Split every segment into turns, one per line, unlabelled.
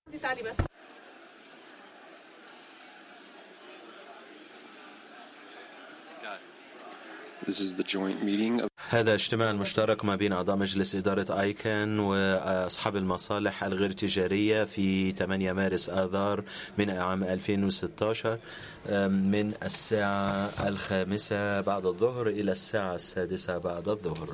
هذا اجتماع مشترك ما بين أعضاء مجلس إدارة آيكان وأصحاب المصالح الغير تجارية في 8 مارس آذار من عام 2016 من الساعة 5 بعد الظهر إلى الساعة 6 بعد الظهر.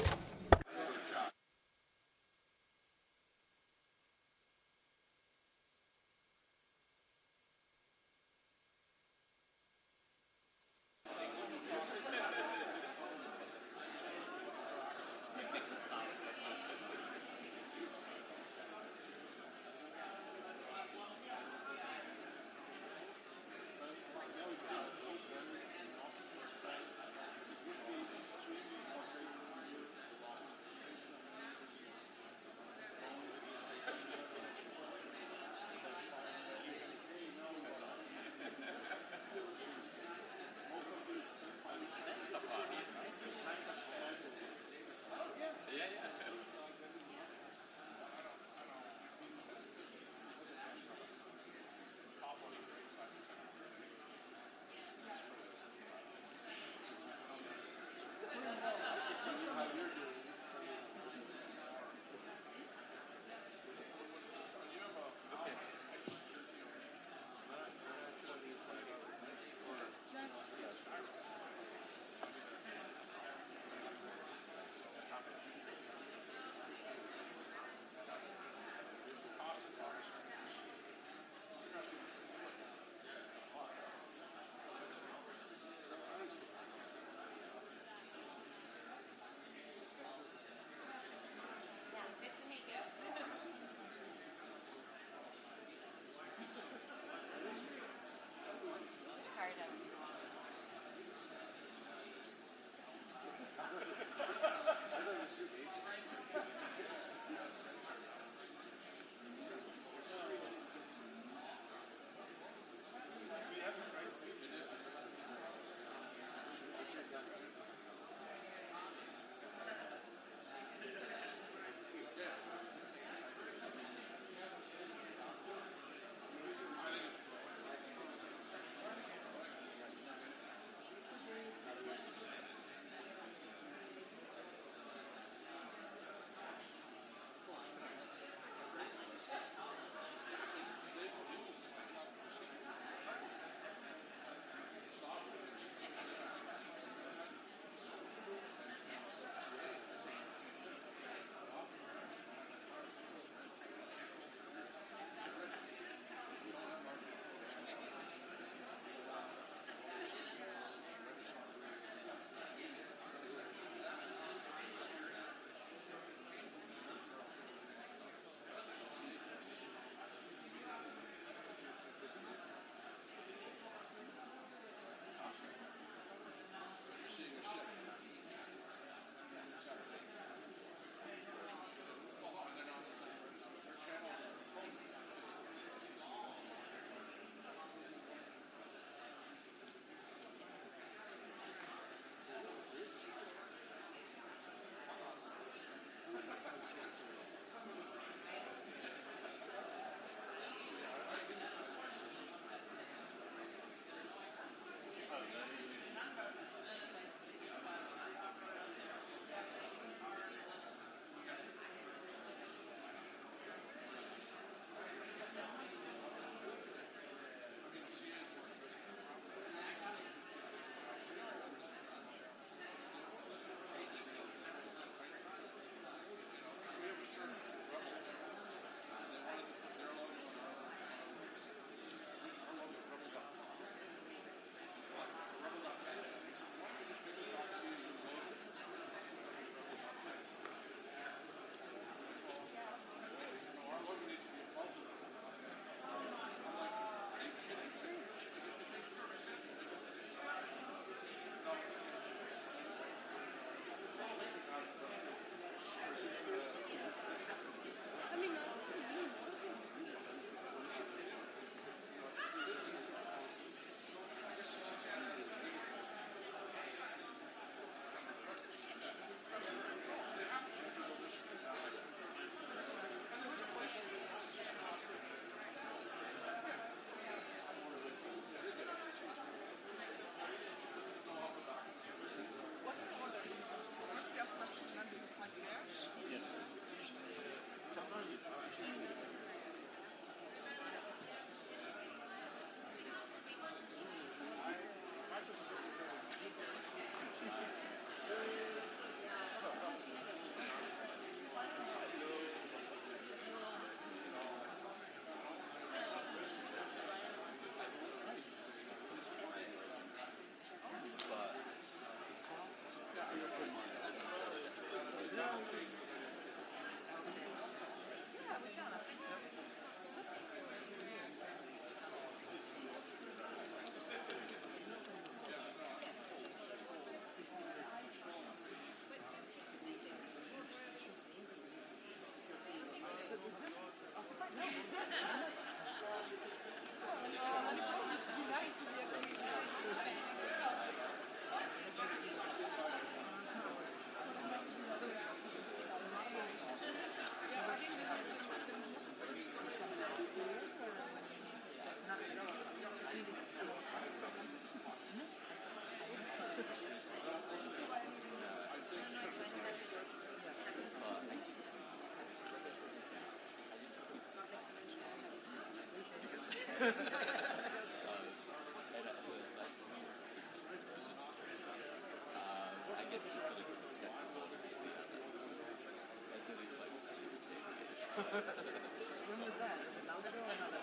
When was that? Was it long ago or not?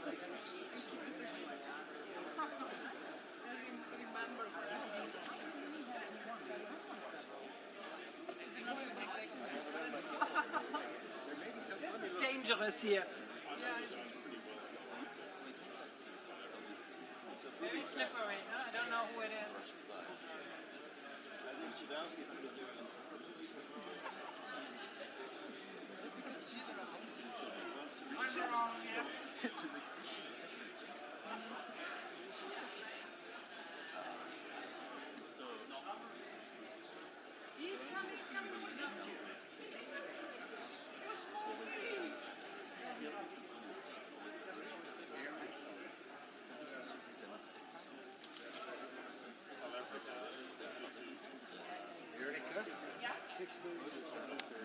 This is dangerous here. Very slippery. Huh? I don't know who it is. I'm wrong, yeah. He's coming.
Erika? 6:30 to 7:30.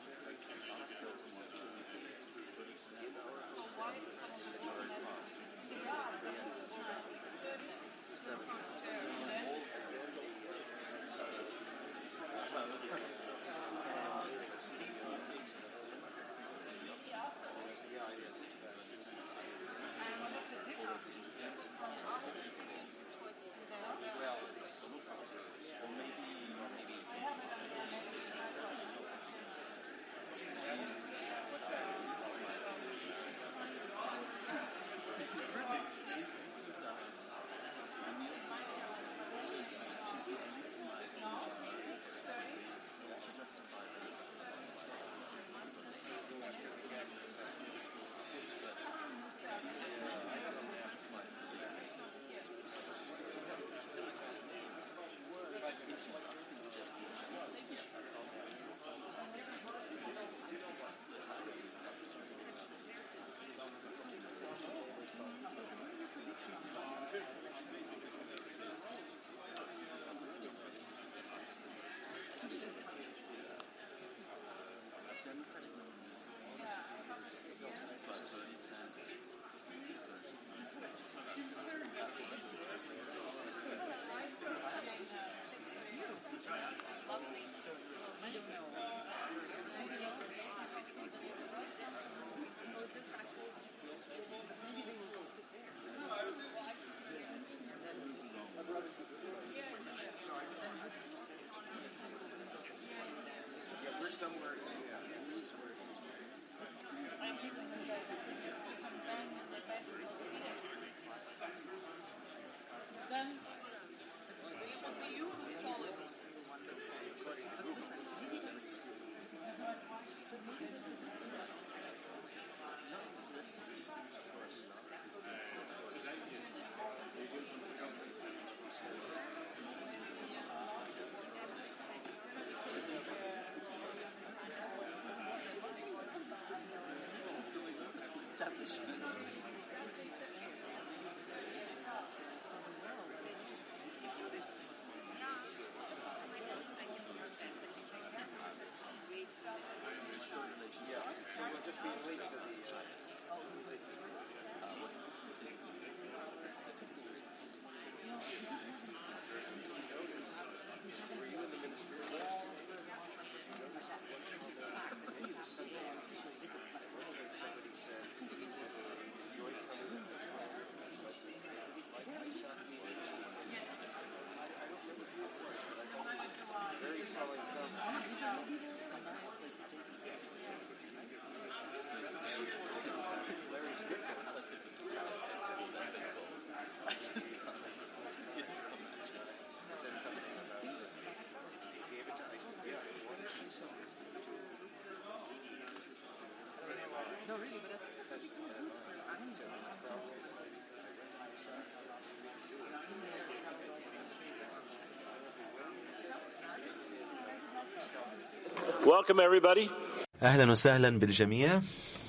Welcome everybody.
أهلا وسهلا بالجميع.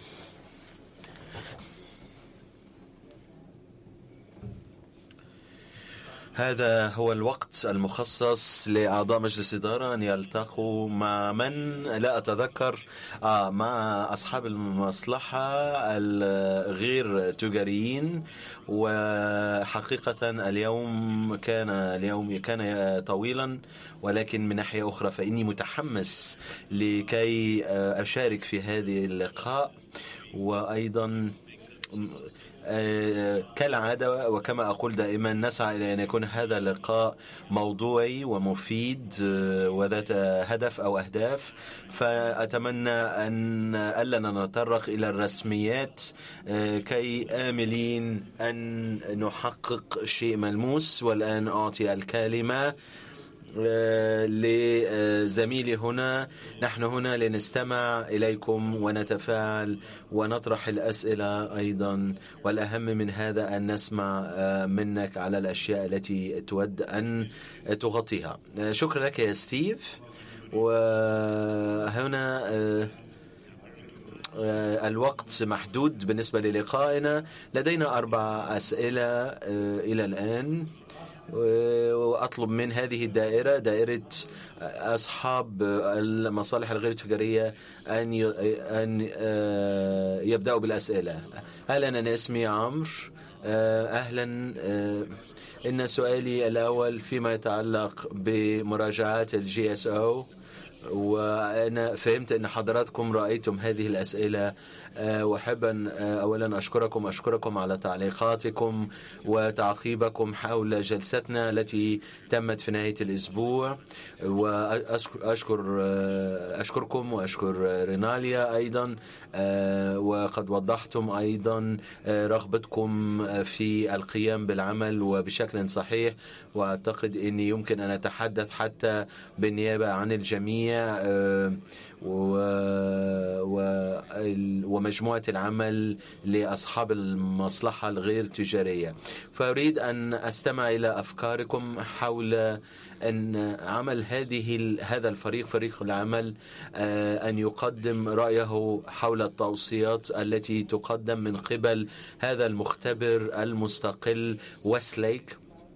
هذا هو الوقت المخصص لأعضاء مجلس إدارة أن يلتقوا مع من لا أتذكر مع أصحاب المصلحة الغير تجاريين. وحقيقة اليوم كان طويلا، ولكن من ناحية أخرى فإني متحمس لكي أشارك في هذه اللقاء، وأيضا كالعادة وكما أقول دائما نسعى إلى أن يكون هذا اللقاء موضوعي ومفيد وذات هدف أو أهداف، فأتمنى أن ألا نتطرق إلى الرسميات كي آملين أن نحقق شيء ملموس. والآن أعطي الكلمة لزميلي هنا. نحن هنا لنستمع إليكم ونتفاعل ونطرح الأسئلة أيضا، والأهم من هذا أن نسمع منك على الأشياء التي تود أن تغطيها. شكرا لك يا ستيف. وهنا الوقت محدود بالنسبة للقائنا، لدينا 4 أسئلة إلى الآن، وأطلب من هذه الدائرة، دائرة أصحاب المصالح الغير تجارية، أن يبدأوا بالأسئلة. أهلا، أنا اسمي عمرو. أهلا. إن سؤالي الأول فيما يتعلق بمراجعات الGSO، وأنا فهمت أن حضراتكم رأيتم هذه الأسئلة، وأحب أن أولا أشكركم على تعليقاتكم وتعقيبكم حول جلستنا التي تمت في نهاية الأسبوع، وأشكركم وأشكر ريناليا أيضا، وقد وضحتم أيضا رغبتكم في القيام بالعمل وبشكل صحيح، وأعتقد أني يمكن أن أتحدث حتى بالنيابة عن الجميع ومجموعة العمل لأصحاب المصلحة الغير تجارية. فأريد أن أستمع إلى أفكاركم حول أن عمل هذا الفريق، فريق العمل، أن يقدم رأيه حول التوصيات التي تقدم من قبل هذا المختبر المستقل ويستليك.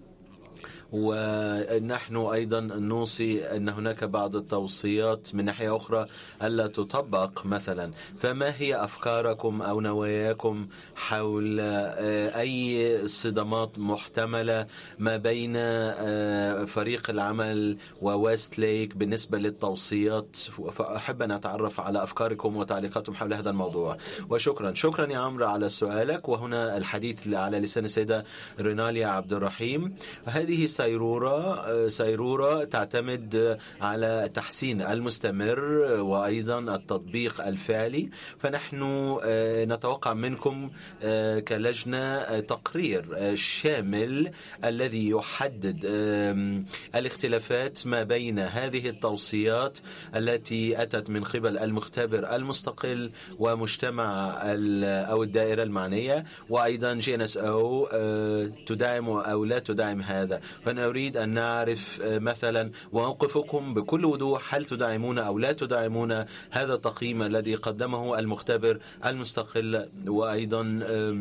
ونحن أيضا نوصي أن هناك بعض التوصيات من ناحية أخرى ألا تطبق مثلا. فما هي أفكاركم أو نواياكم حول أي صدمات محتملة ما بين فريق العمل وويستليك بالنسبة للتوصيات؟ فأحب أن أتعرف على أفكاركم وتعليقاتكم حول هذا الموضوع. وشكرا يا عمرو على سؤالك. وهنا الحديث على لسان السيدة ريناليا عبد الرحيم. هذه سيرورة تعتمد على التحسين المستمر وأيضا التطبيق الفعلي. فنحن نتوقع منكم كلجنة تقرير شامل الذي يحدد الاختلافات ما بين هذه التوصيات التي أتت من قبل المختبر المستقل ومجتمع أو الدائرة المعنية، وأيضا GNSO تدعم أو لا تدعم هذا. فنريد أن نعرف مثلا موقفكم بكل وضوح، هل تدعمون أو لا تدعمون هذا التقييم الذي قدمه المختبر المستقل. وأيضا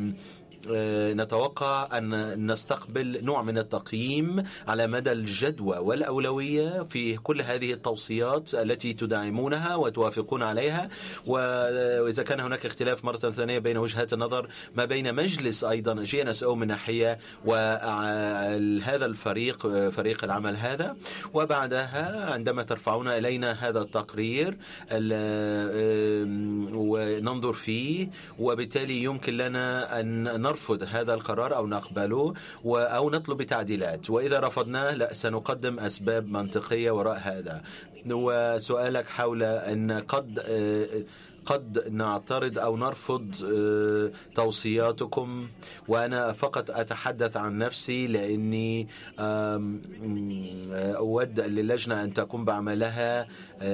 نتوقع أن نستقبل نوع من التقييم على مدى الجدوى والأولوية في كل هذه التوصيات التي تدعمونها وتوافقون عليها. وإذا كان هناك اختلاف مرة ثانية بين وجهات النظر ما بين مجلس أيضا GNSO من ناحية وهذا الفريق، فريق العمل هذا، وبعدها عندما ترفعون إلينا هذا التقرير وننظر فيه، وبالتالي يمكن لنا أن نرفض هذا القرار أو نقبله أو نطلب تعديلات، وإذا رفضناه لا سنقدم أسباب منطقية وراء هذا. وسؤالك حول أن قد نعترض أو نرفض توصياتكم، وأنا فقط أتحدث عن نفسي لأني أود للجنة أن تقوم بعملها.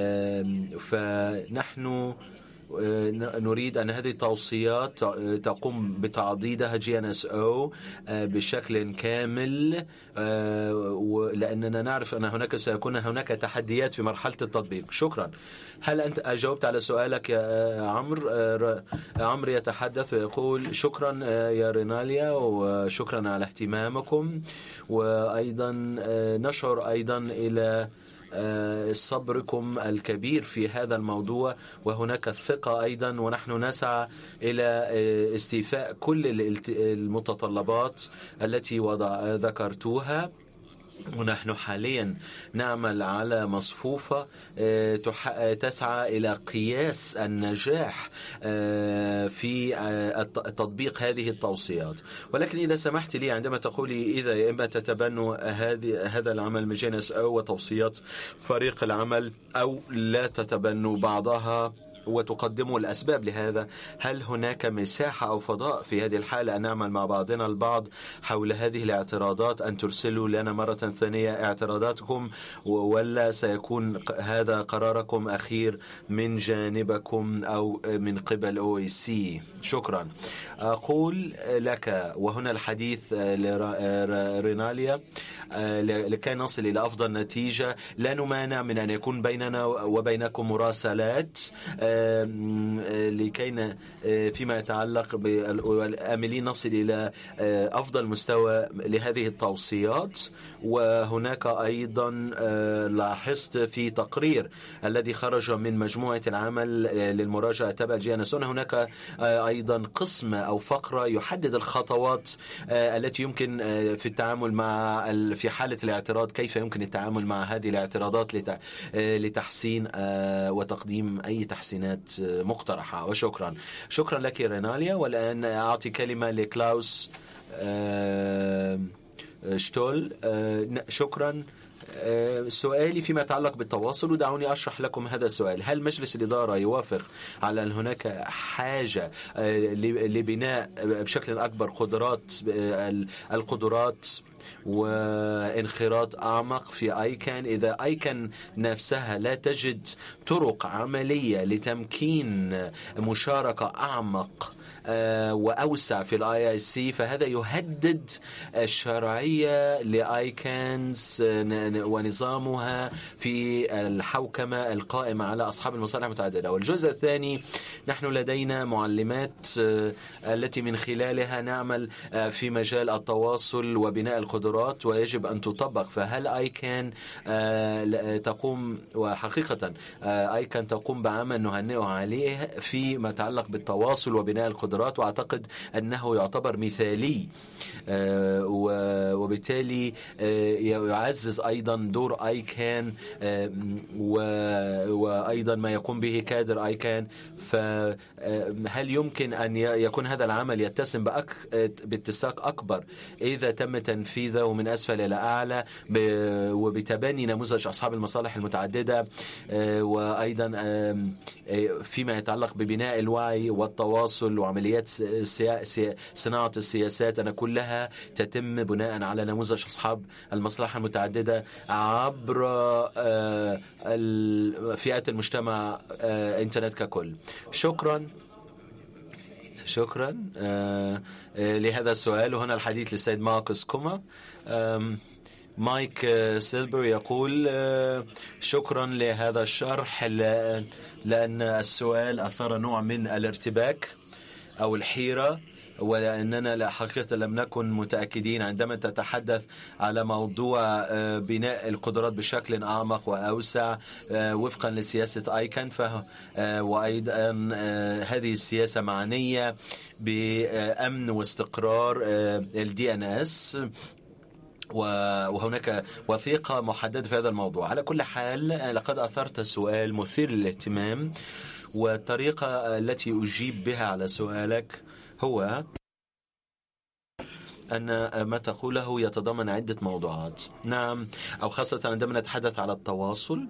فنحن نريد أن هذه التوصيات تقوم بتعضيدها GNSO بشكل كامل، لأننا نعرف أن سيكون هناك تحديات في مرحلة التطبيق. شكرا. هل أنت أجاوبت على سؤالك يا عمرو؟ عمرو يتحدث ويقول شكرا يا ريناليا وشكرا على اهتمامكم، وأيضا نشعر أيضا إلى صبركم الكبير في هذا الموضوع، وهناك الثقة أيضا، ونحن نسعى إلى استيفاء كل المتطلبات التي ذكرتوها. ونحن حاليا نعمل على مصفوفة تسعى إلى قياس النجاح في تطبيق هذه التوصيات. ولكن إذا سمحت لي، عندما تقولي إذا إما تتبنوا هذا العمل مجانا أو توصيات فريق العمل أو لا تتبنوا بعضها وتقدموا الأسباب لهذا، هل هناك مساحة أو فضاء في هذه الحالة أن نعمل مع بعضنا البعض حول هذه الاعتراضات، أن ترسلوا لنا مرة ثانية اعتراضاتكم، ولا سيكون هذا قراركم أخير من جانبكم أو من قبل OAC؟ شكرا. أقول لك، وهنا الحديث لريناليا، لكي نصل إلى أفضل نتيجة لا نمانع من أن يكون بيننا وبينكم مراسلات لكي فيما يتعلق بالآملين نصل إلى أفضل مستوى لهذه التوصيات. وهناك أيضا لاحظت في تقرير الذي خرج من مجموعة العمل للمراجعة تبع الجيانسون، هناك أيضا قسم أو فقرة يحدد الخطوات التي يمكن في التعامل مع في حالة الاعتراض، كيف يمكن التعامل مع هذه الاعتراضات لتحسين وتقديم أي تحسينات مقترحة. وشكرا. شكرا لك ريناليا. والآن أعطي كلمة لكلاوس شتول. شكرا. سؤالي فيما يتعلق بالتواصل، ودعوني أشرح لكم هذا السؤال. هل مجلس الإدارة يوافق على أن هناك حاجة لبناء بشكل أكبر القدرات وانخراط أعمق في آيكان؟ إذا آيكان نفسها لا تجد طرق عملية لتمكين مشاركة أعمق وأوسع في الIIC، فهذا يهدد الشرعية لآيكانز ونظامها في الحوكمة القائمة على أصحاب المصالح المتعددة. والجزء الثاني، نحن لدينا معلمات التي من خلالها نعمل في مجال التواصل وبناء القدرات ويجب أن تطبق. فهل آيكان تقوم، وحقيقة آيكان تقوم بعمل نهنئه عليه فيما يتعلق بالتواصل وبناء القدرات، وأعتقد أنه يعتبر مثالي، وبالتالي يعزز أيضا دور آيكان وأيضا ما يقوم به كادر آيكان. فهل يمكن أن يكون هذا العمل يتسم باتساق أكبر إذا تم تنفيذه من أسفل إلى أعلى وبتبني نموذج أصحاب المصالح المتعددة، وأيضا فيما يتعلق ببناء الوعي والتواصل وعمليات صناعة السياسات، أن كلها تتم بناء على نموذج أصحاب المصلحة المتعددة عبر فئات المجتمع إنترنت ككل. شكرا لهذا السؤال. وهنا الحديث للسيد ماركوس كوما. مايك سيلبر يقول شكرا لهذا الشرح، لأن السؤال أثار نوع من الارتباك أو الحيرة، ولأننا حقيقة لم نكن متأكدين عندما تتحدث على موضوع بناء القدرات بشكل أعمق وأوسع وفقا لسياسة آيكان. وأيضا هذه السياسة معنية بأمن واستقرار الDNS، وهناك وثيقة محددة في هذا الموضوع. على كل حال، لقد أثرت سؤال مثير للاهتمام، والطريقة التي أجيب بها على سؤالك هو أن ما تقوله يتضمن عدة موضوعات. نعم، أو خاصة عندما نتحدث على التواصل،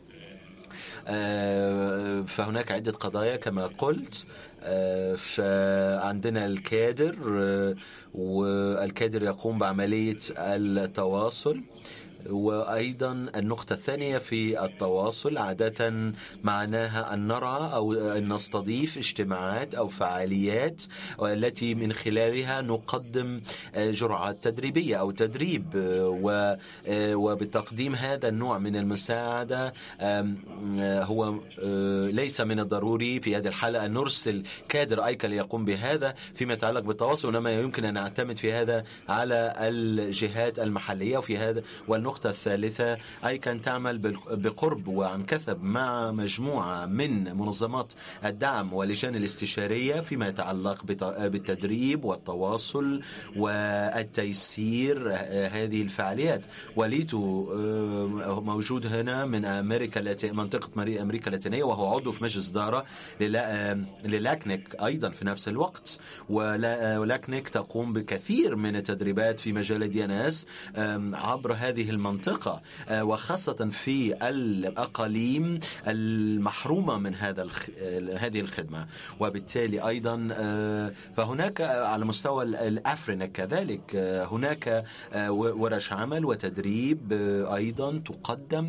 فهناك عدة قضايا كما قلت. فعندنا الكادر، والكادر يقوم بعملية التواصل. وأيضا النقطة الثانية في التواصل عادة معناها أن نرى أو أن نستضيف اجتماعات أو فعاليات التي من خلالها نقدم جرعات تدريبية أو تدريب، وبتقديم هذا النوع من المساعدة هو ليس من الضروري في هذه الحالة أن نرسل كادر آيكان ليقوم بهذا فيما يتعلق بالتواصل، وإنما يمكن أن نعتمد في هذا على الجهات المحلية. وفي هذا والنقطة النقطة الثالثة، ICANN تعمل بقرب وعن كثب مع مجموعة من منظمات الدعم واللجان الاستشارية فيما يتعلق بالتدريب والتواصل والتيسير هذه الفعاليات. وليتو موجود هنا من منطقة أمريكا اللاتينية، وهو عضو في مجلس إدارة للاكنيك أيضا في نفس الوقت. ولاكنيك تقوم بكثير من التدريبات في مجال DNS عبر هذه المنطقة، وخاصة في الأقاليم المحرومة من هذه الخدمة. وبالتالي أيضا فهناك على مستوى الأفرينك كذلك هناك ورش عمل وتدريب أيضا تقدم.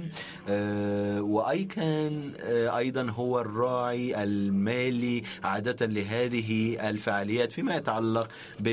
وأيكان أيضا هو الراعي المالي عادة لهذه الفعاليات فيما يتعلق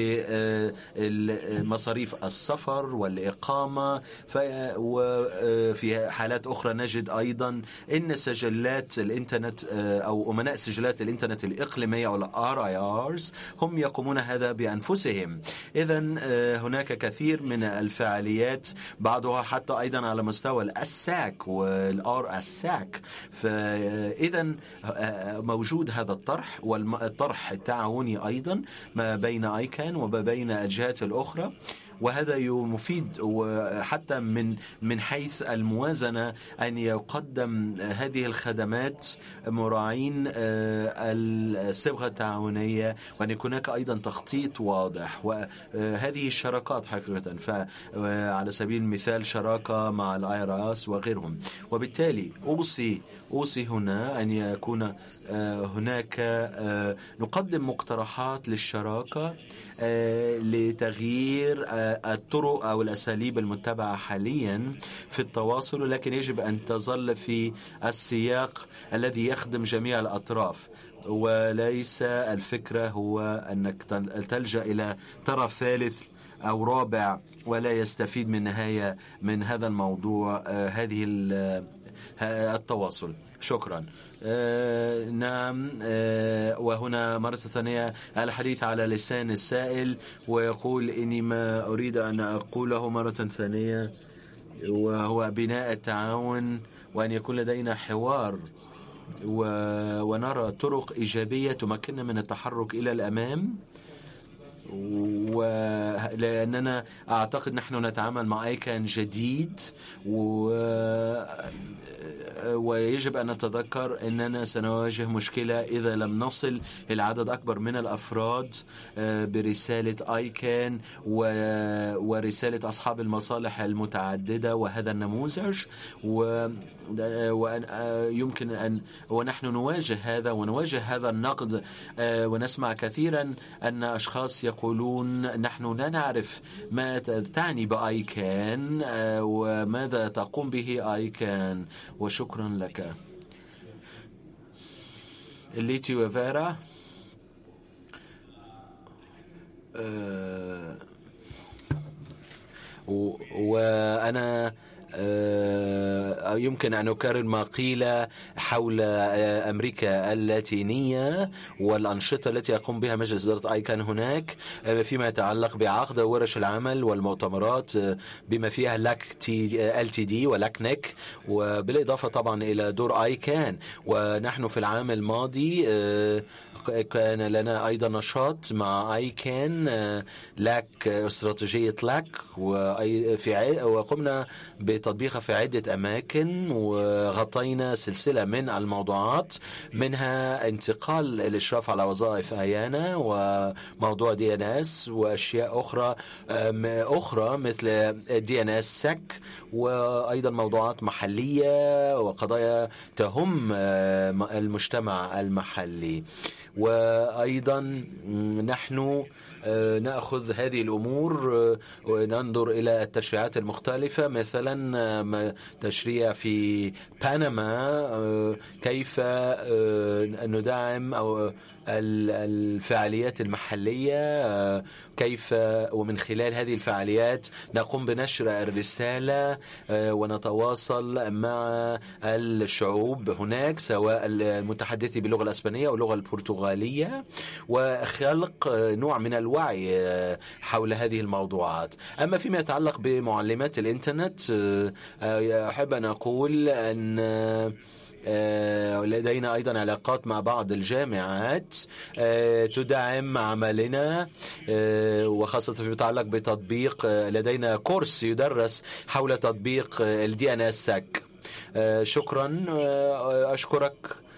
بمصاريف السفر والإقامة. وفي حالات أخرى نجد أيضا إن سجلات الإنترنت أو أمناء سجلات الإنترنت الإقليمية أو RIRs هم يقومون هذا بأنفسهم. إذن هناك كثير من الفعاليات، بعضها حتى أيضا على مستوى الساك والRSAC. فإذن موجود هذا الطرح، والطرح التعاوني أيضا ما بين ICANN وما بين الجهات الأخرى، وهذا مفيد. وحتى من حيث الموازنة أن يقدم هذه الخدمات مراعين الصبغة التعاونية، وأن يكون هناك أيضا تخطيط واضح. وهذه الشراكات حقيقة، فعلى سبيل المثال شراكة مع الIRS وغيرهم. وبالتالي أوصي هنا أن يكون هناك نقدم مقترحات للشراكة لتغيير الطرق أو الأساليب المتبعة حاليا في التواصل، لكن يجب أن تظل في السياق الذي يخدم جميع الأطراف، وليس الفكرة هو أنك تلجأ إلى طرف ثالث أو رابع ولا يستفيد من هذا الموضوع هذه التواصل. شكرا. نعم. وهنا مرة ثانية الحديث على لسان السائل، ويقول إني ما أريد أن أقوله مرة ثانية، وهو بناء التعاون، وأن يكون لدينا حوار ونرى طرق إيجابية تمكننا من التحرك إلى الأمام. ولأننا أعتقد نحن نتعامل مع ICANN جديد، ويجب أن نتذكر أننا سنواجه مشكلة إذا لم نصل إلى عدد أكبر من الأفراد برسالة ICANN ورسالة أصحاب المصالح المتعددة وهذا النموذج. ويمكن أن ونحن نواجه هذا النقد، ونسمع كثيرا أن أشخاص يقولون نحن لا نعرف ما تعني بICANN وماذا تقوم به ICANN. وشكرا لك. ليتي وفيرا. وأنا يمكن أن أكرر ما قيل حول أمريكا اللاتينية والأنشطة التي يقوم بها مجلس إدارة ICANN هناك فيما يتعلق بعقد ورش العمل والمؤتمرات بما فيها LTD ولاكنيك، وبالإضافة طبعا إلى دور ICANN. ونحن في العام الماضي كان لنا أيضا نشاط مع ICANN لاك استراتيجية لاك، وقمنا بتطبيقها في عدة أماكن، وغطينا سلسلة من الموضوعات، منها انتقال الإشراف على وظائف آيانا وموضوع DNS وأشياء أخرى مثل DNS SEC، وأيضا موضوعات محلية وقضايا تهم المجتمع المحلي. وأيضا نحن نأخذ هذه الأمور وننظر إلى التشريعات المختلفة، مثلا تشريع في بنما كيف ندعم أو الفعاليات المحلية، كيف ومن خلال هذه الفعاليات نقوم بنشر الرسالة ونتواصل مع الشعوب هناك سواء المتحدثي باللغة الأسبانية أو اللغة البرتغالية، وخلق نوع من الوعي حول هذه الموضوعات. أما فيما يتعلق بمعلمات الإنترنت، أحب أن أقول أن لدينا أيضا علاقات مع بعض الجامعات تدعم عملنا، وخاصة فيما يتعلق بتطبيق. لدينا كورس يدرس حول تطبيق الDNSSEC. شكرا، أشكرك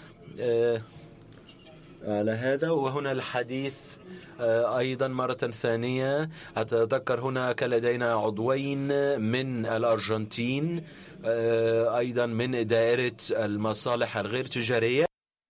على هذا. وهنا الحديث أيضا مرة ثانية. أتذكر هناك لدينا عضوين من الأرجنتين، أيضا من دائرة المصالح الغير تجارية،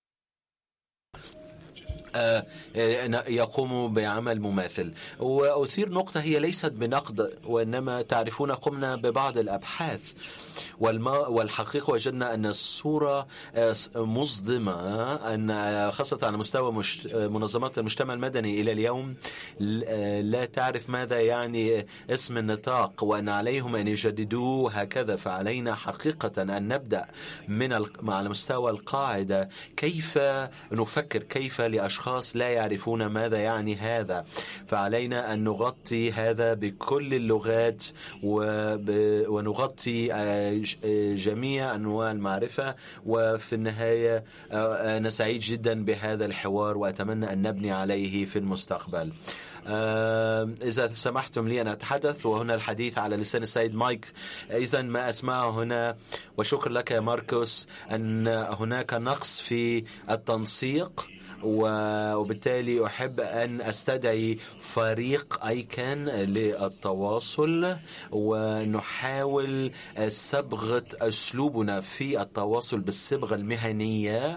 يقوم بعمل مماثل. وأثير نقطة هي ليست بنقد، وإنما تعرفون قمنا ببعض الأبحاث، والحقيقة وجدنا أن الصورة مصدمة، أن خاصة على مستوى منظمات المجتمع المدني إلى اليوم لا تعرف ماذا يعني اسم النطاق، وأن عليهم أن يجددوه هكذا. فعلينا حقيقة أن نبدأ على مستوى القاعدة، كيف نفكر، كيف لأشخاص لا يعرفون ماذا يعني هذا. فعلينا أن نغطي هذا بكل اللغات ونغطي جميع أنواع المعرفة. وفي النهاية أنا سعيد جدا بهذا الحوار، وأتمنى أن نبني عليه في المستقبل. إذا سمحتم لي أن أتحدث، وهنا الحديث على لسان السيد مايك. إذا ما أسمعه هنا، وشكر لك يا ماركوس، أن هناك نقص في التنسيق، وبالتالي أحب أن أستدعي فريق أيكان للتواصل، ونحاول صبغة أسلوبنا في التواصل بالصبغة المهنية،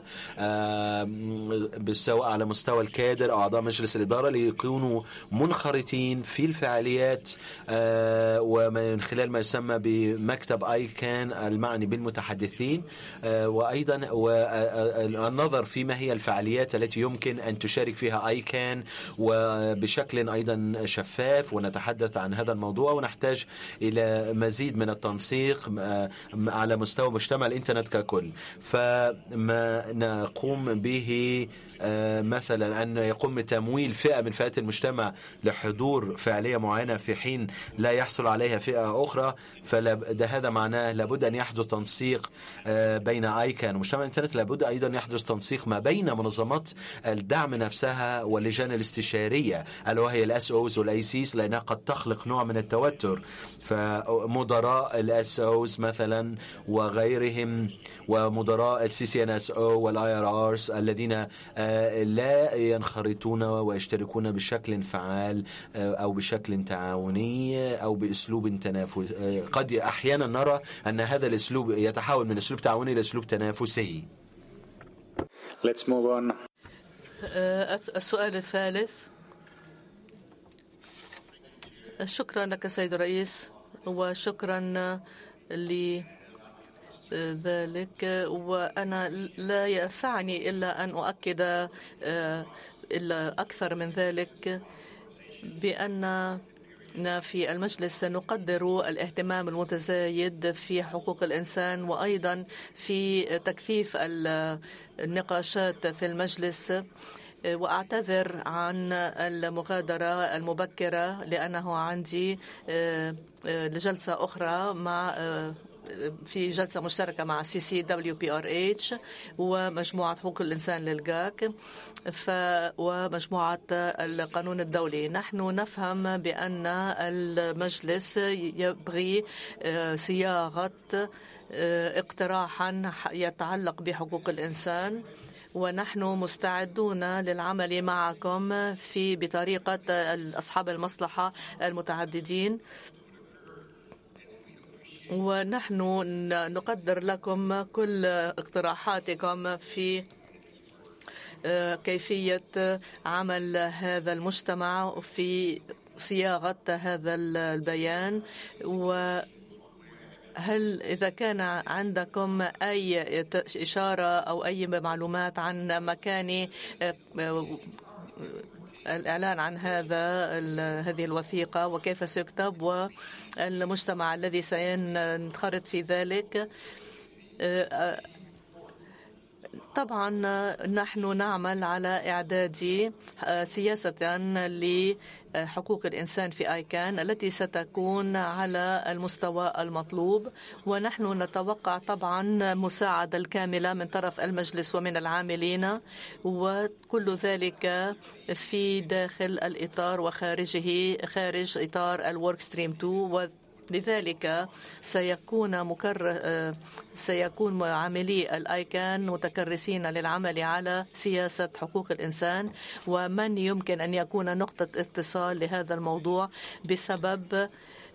سواء على مستوى الكادر أو أعضاء مجلس الإدارة، ليكونوا منخرطين في الفعاليات، ومن خلال ما يسمى بمكتب أيكان المعني بالمتحدثين، وأيضا النظر في ما هي الفعاليات التي يمكن أن تشارك فيها أيكان، وبشكل أيضا شفاف، ونتحدث عن هذا الموضوع. ونحتاج إلى مزيد من التنسيق على مستوى مجتمع الإنترنت ككل. فما نقوم به مثلا أن يقوم بتمويل فئة من فئات المجتمع لحضور فعالية معينة في حين لا يحصل عليها فئة أخرى، فهذا معناه لابد أن يحدث تنسيق بين أيكان ومجتمع الإنترنت. لابد أيضا يحدث تنسيق ما بين منظمات الدعم نفسها واللجان الاستشارية، ألا وهي الSOs والACs، لأنها قد تخلق نوع من التوتر. فمدراء الSOs مثلا وغيرهم، ومدراء CCNSO والIRRs الذين لا ينخرطون ويشتركون بشكل فعال أو بشكل تعاوني أو بأسلوب تنافسي. قد أحيانا نرى أن هذا الأسلوب يتحول من أسلوب تعاوني إلى أسلوب تنافسي.
Let's move on.
السؤال الثالث. شكرا لك سيد الرئيس، وشكرا لذلك. وأنا لا يسعني إلا أن أؤكد إلا أكثر من ذلك بأن في المجلس نقدر الاهتمام المتزايد في حقوق الإنسان، وأيضا في تكثيف النقاشات في المجلس. وأعتذر عن المغادرة المبكرة لأنه عندي جلسة أخرى في جلسة مشتركة مع CCWPRH ومجموعة حقوق الإنسان للجاك ومجموعة القانون الدولي. نحن نفهم بأن المجلس يبغي صياغة اقتراحا يتعلق بحقوق الإنسان، ونحن مستعدون للعمل معكم بطريقة أصحاب المصلحة المتعددين، ونحن نقدر لكم كل اقتراحاتكم في كيفية عمل هذا المجتمع في صياغة هذا البيان. هل إذا كان عندكم أي إشارة أو أي معلومات عن مكان الإعلان عن هذه الوثيقة وكيف سيكتب والمجتمع الذي سينخرط في ذلك؟ طبعا نحن نعمل على إعداد سياسة لحقوق الإنسان في آيكان التي ستكون على المستوى المطلوب، ونحن نتوقع طبعا مساعدة الكاملة من طرف المجلس ومن العاملين، وكل ذلك في داخل الإطار وخارجه، خارج إطار الورك ستريم 2. لذلك سيكون عاملي الآيكان متكرسين للعمل على سياسة حقوق الإنسان، ومن يمكن أن يكون نقطة اتصال لهذا الموضوع بسبب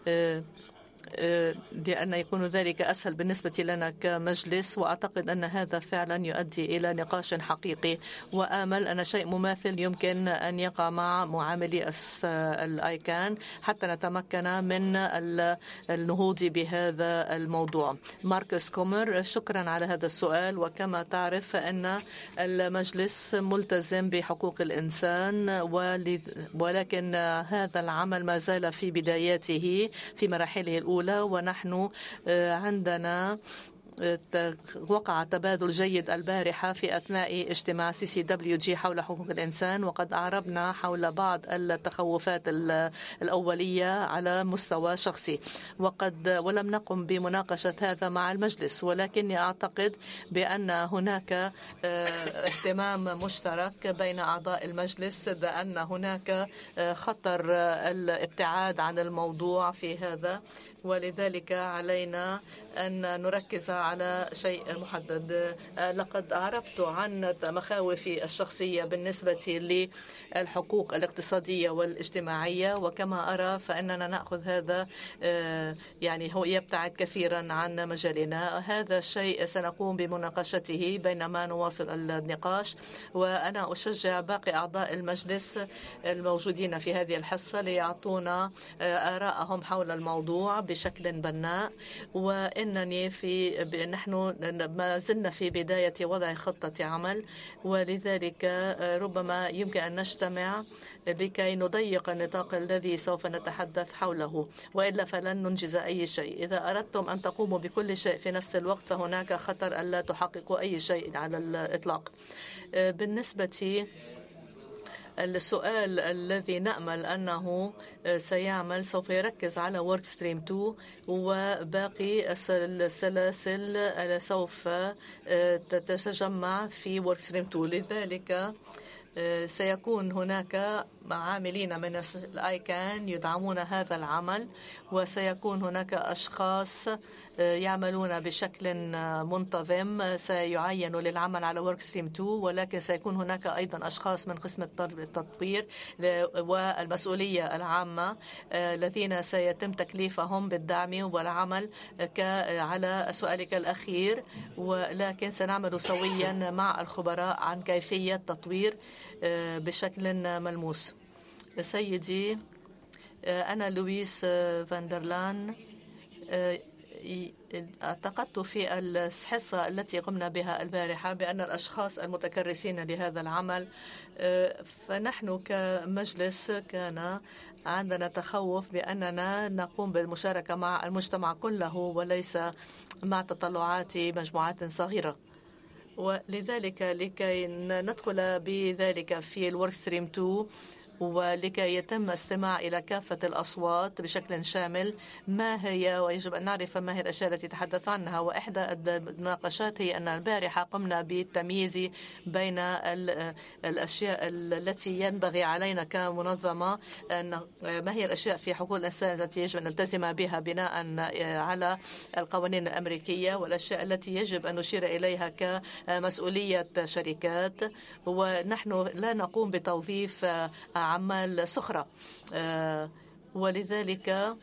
لأن يكون ذلك أسهل بالنسبة لنا كمجلس. وأعتقد أن هذا فعلا يؤدي إلى نقاش حقيقي، وآمل أن شيء مماثل يمكن أن يقع مع معاملي الآيكان حتى نتمكن من النهوض بهذا الموضوع. ماركوس كومر، شكرا على هذا السؤال. وكما تعرف أن المجلس ملتزم بحقوق الإنسان، ولكن هذا العمل ما زال في بداياته في مراحله الأولى، ونحن عندنا وقع تبادل جيد البارحة في أثناء اجتماع CCWG حول حقوق الإنسان، وقد أعربنا حول بعض التخوفات الأولية على مستوى شخصي، ولم نقم بمناقشة هذا مع المجلس، ولكني أعتقد بأن هناك اهتمام مشترك بين أعضاء المجلس بأن هناك خطر الابتعاد عن الموضوع في هذا، ولذلك علينا أن نركز على شيء محدد. لقد أعربت عن مخاوفي الشخصية بالنسبة للحقوق الاقتصادية والاجتماعية، وكما أرى فإننا نأخذ هذا يعني هو يبتعد كثيرا عن مجالنا. هذا الشيء سنقوم بمناقشته بينما نواصل النقاش، وأنا أشجع باقي أعضاء المجلس الموجودين في هذه الحصة ليعطونا آراءهم حول الموضوع بشكل بناء. وإنني نحن ما زلنا في بداية وضع خطة عمل، ولذلك ربما يمكن أن نجتمع لكي نضيق النطاق الذي سوف نتحدث حوله، وإلا فلن ننجز أي شيء. إذا أردتم أن تقوموا بكل شيء في نفس الوقت فهناك خطر ألا تحققوا أي شيء على الإطلاق. بالنسبة السؤال الذي نأمل أنه سيعمل سوف يركز على ورك ستريم 2، وباقي السلاسل سوف تتجمع في ورك ستريم 2. لذلك سيكون هناك عاملين من الآيكان يدعمون هذا العمل، وسيكون هناك أشخاص يعملون بشكل منتظم سيعينوا للعمل على ورك ستريم 2، ولكن سيكون هناك أيضا أشخاص من قسم التطوير والمسؤولية العامة الذين سيتم تكليفهم بالدعم والعمل على سؤالك الأخير، ولكن سنعمل سويا مع الخبراء عن كيفية تطوير بشكل ملموس. سيدي، أنا لويس فاندرلان. اعتقدت في الحصة التي قمنا بها البارحة بأن الأشخاص المتكرسين لهذا العمل، فنحن كمجلس كان عندنا تخوف بأننا نقوم بالمشاركة مع المجتمع كله وليس مع تطلعات مجموعات صغيرة، ولذلك لكي ندخل بذلك في الورك ستريم 2 ولكي يتم استماع إلى كافة الأصوات بشكل شامل ما هي، ويجب أن نعرف ما هي الأشياء التي تحدث عنها. وإحدى المناقشات هي أن البارحة قمنا بالتمييز بين الأشياء التي ينبغي علينا كمنظمة ما هي الأشياء في حقوق الإنسان التي يجب أن نلتزم بها بناء على القوانين الأمريكية، والأشياء التي يجب أن نشير إليها كمسؤولية شركات، ونحن لا نقوم بتوظيف عمال سخرة. ولذلك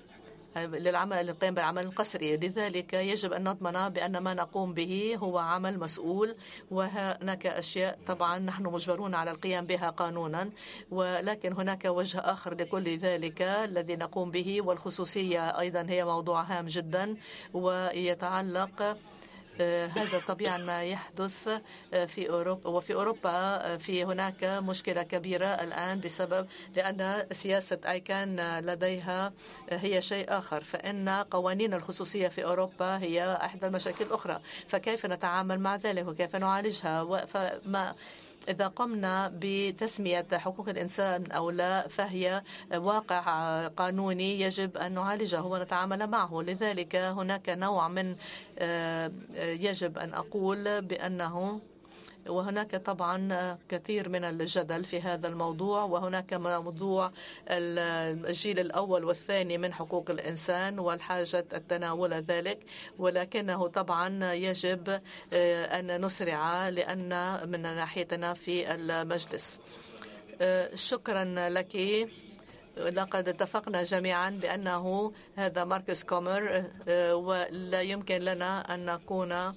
للقيام بالعمل القسري. لذلك يجب أن نضمن بأن ما نقوم به هو عمل مسؤول، وهناك أشياء طبعا نحن مجبرون على القيام بها قانونا، ولكن هناك وجه آخر لكل ذلك الذي نقوم به، والخصوصية أيضا هي موضوع هام جدا ويتعلق هذا طبيعا ما يحدث في أوروبا. وفي أوروبا في هناك مشكلة كبيرة الآن بسبب لأن سياسة آيكان لديها هي شيء آخر، فإن قوانين الخصوصية في أوروبا هي إحدى المشاكل الأخرى. فكيف نتعامل مع ذلك وكيف نعالجها؟ فما إذا قمنا بتسمية حقوق الإنسان أو لا، فهي واقع قانوني يجب أن نعالجه ونتعامل معه. لذلك هناك نوع من يجب أن أقول بأنه وهناك طبعا كثير من الجدل في هذا الموضوع، وهناك موضوع الجيل الأول والثاني من حقوق الإنسان والحاجة التناول ذلك، ولكنه طبعا يجب أن نسرع لأن من ناحيتنا في المجلس. شكرا لك. لقد اتفقنا جميعا بأنه هذا ماركوس كومر، ولا يمكن لنا أن نكون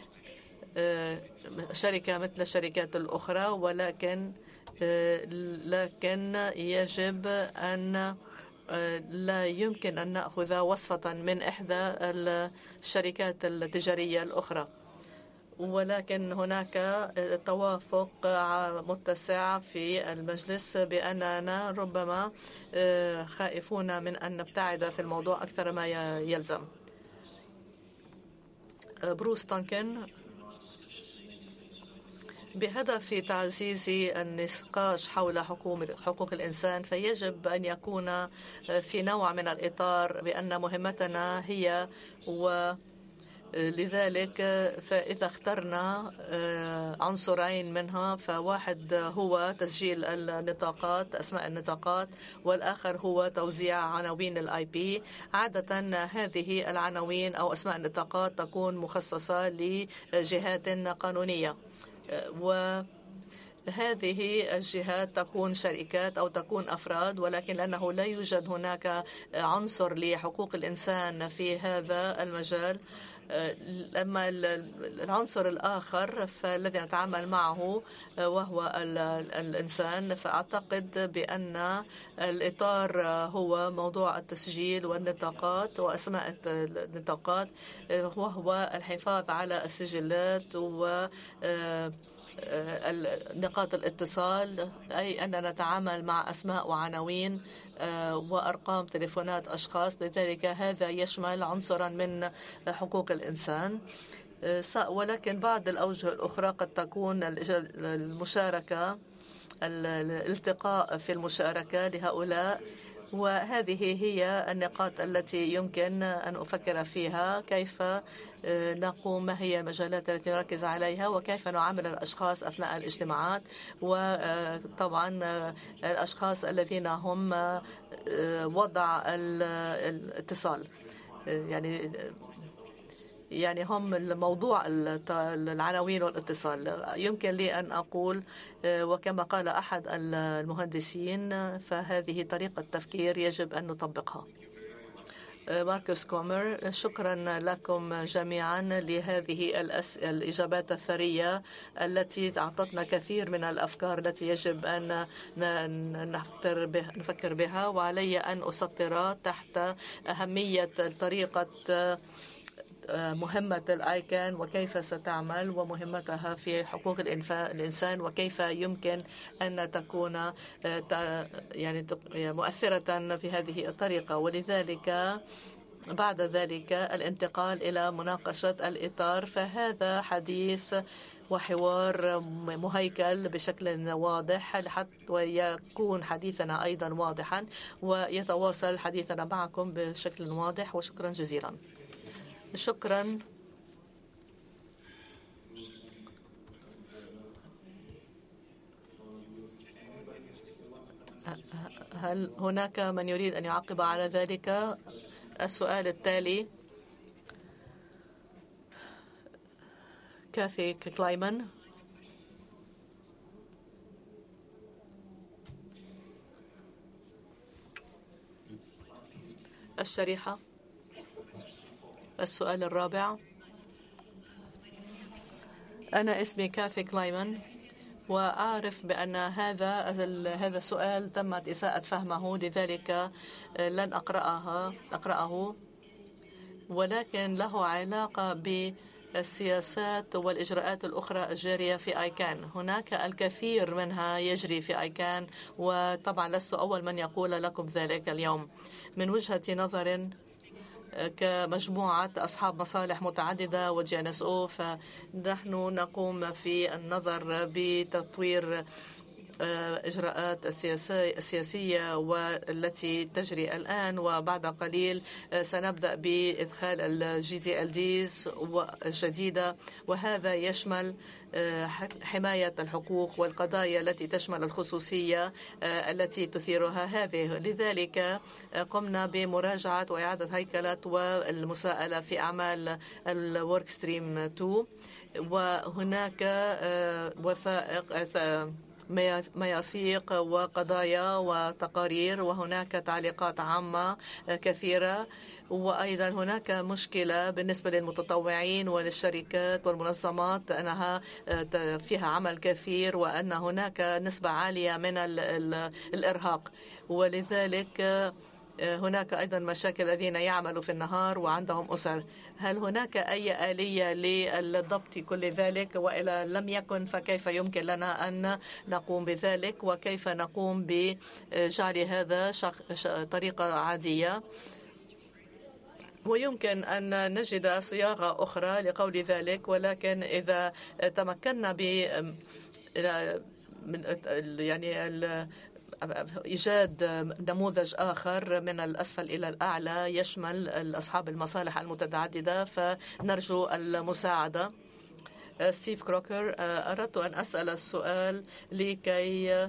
شركة مثل الشركات الأخرى، ولكن يجب أن لا يمكن أن نأخذ وصفة من إحدى الشركات التجارية الأخرى، ولكن هناك توافق متسع في المجلس بأننا ربما خائفون من أن نبتعد في الموضوع أكثر ما يلزم. بروس تونكن، بهدف تعزيز النقاش حول حقوق الإنسان، فيجب أن يكون في نوع من الإطار بأن مهمتنا هي لذلك فإذا اخترنا عنصرين منها، فواحد هو تسجيل النطاقات، أسماء النطاقات، والآخر هو توزيع عناوين الآي بي. عادة هذه العناوين أو أسماء النطاقات تكون مخصصة لجهات قانونية، وهذه الجهات تكون شركات أو تكون أفراد، ولكن لأنه لا يوجد هناك عنصر لحقوق الإنسان في هذا المجال. أما العنصر الآخر فالذي نتعامل معه وهو الإنسان، فأعتقد بأن الإطار هو موضوع التسجيل والنطاقات وأسماء النطاقات، وهو الحفاظ على السجلات و نقاط الاتصال، أي أننا نتعامل مع أسماء وعناوين وأرقام تليفونات أشخاص. لذلك هذا يشمل عنصرا من حقوق الإنسان، ولكن بعض الأوجه الأخرى قد تكون المشاركة، الالتقاء في المشاركة لهؤلاء، وهذه هي النقاط التي يمكن أن أفكر فيها. كيف نقوم، ما هي المجالات التي نركز عليها، وكيف نعامل الأشخاص أثناء الاجتماعات، وطبعا الأشخاص الذين هم وضع الاتصال، يعني هم الموضوع العناوين والاتصال. يمكن لي أن أقول وكما قال أحد المهندسين، فهذه طريقة تفكير يجب أن نطبقها. ماركوس كومر، شكرا لكم جميعا لهذه الإجابات الثرية التي أعطتنا كثير من الأفكار التي يجب أن نفكر بها، وعلي أن أسطر تحت أهمية طريقة مهمة الآيكان وكيف ستعمل ومهمتها في حقوق الإنسان، وكيف يمكن أن تكون مؤثرة في هذه الطريقة. ولذلك بعد ذلك الانتقال إلى مناقشة الإطار، فهذا حديث وحوار مهيكل بشكل واضح حتى يكون حديثنا أيضا واضحا ويتواصل حديثنا معكم بشكل واضح. وشكرا جزيلا. شكرا. هل هناك من يريد أن يعقب على ذلك؟ السؤال التالي، كافي كلايمان. الشريحة السؤال الرابع. أنا اسمي كافي كلايمان، وأعرف بأن هذا السؤال تمت إساءة فهمه، لذلك لن أقرأه، ولكن له علاقة بالسياسات والإجراءات الأخرى الجارية في آيكان. هناك الكثير منها يجري في آيكان، وطبعا لست أول من يقول لكم ذلك اليوم. من وجهة نظر كمجموعة أصحاب مصالح متعددة وجي-ان-اس-او، فنحن نقوم في النظر بتطوير إجراءات السياسية والتي تجري الآن، وبعد قليل سنبدأ بإدخال الGTLDs الجديدة، وهذا يشمل حماية الحقوق والقضايا التي تشمل الخصوصية التي تثيرها هذه. لذلك قمنا بمراجعة وإعادة هيكلة والمساءلة في أعمال الورك ستريم 2، وهناك وثائق مياثيق وقضايا وتقارير، وهناك تعليقات عامة كثيرة، وأيضا هناك مشكلة بالنسبة للمتطوعين وللشركات والمنظمات أنها فيها عمل كثير، وأن هناك نسبة عالية من الإرهاق، ولذلك هناك أيضا مشاكل الذين يعملوا في النهار وعندهم أسر. هل هناك أي آلية للضبط كل ذلك؟ وإذا لم يكن فكيف يمكن لنا أن نقوم بذلك، وكيف نقوم بجعل هذا طريقة عادية؟ ويمكن أن نجد صياغة أخرى لقول ذلك، ولكن إذا تمكنا إيجاد نموذج آخر من الأسفل إلى الأعلى يشمل أصحاب المصالح المتعددة، فنرجو المساعدة. ستيف كروكر، أردت أن أسأل السؤال لكي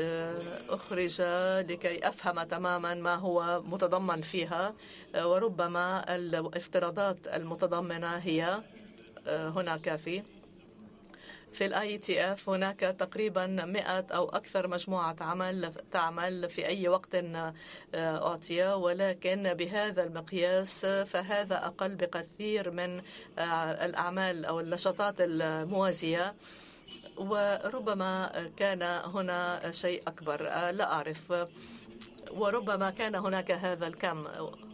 لكي أفهم تماما ما هو متضمن فيها، وربما الافتراضات المتضمنة هي هنا كافي. في الIETF هناك تقريبا 100 أو أكثر مجموعة عمل تعمل في أي وقت أعطي، ولكن بهذا المقياس فهذا أقل بكثير من الأعمال أو النشاطات الموازية، وربما كان هنا شيء أكبر لا أعرف، وربما كان هناك هذا الكم.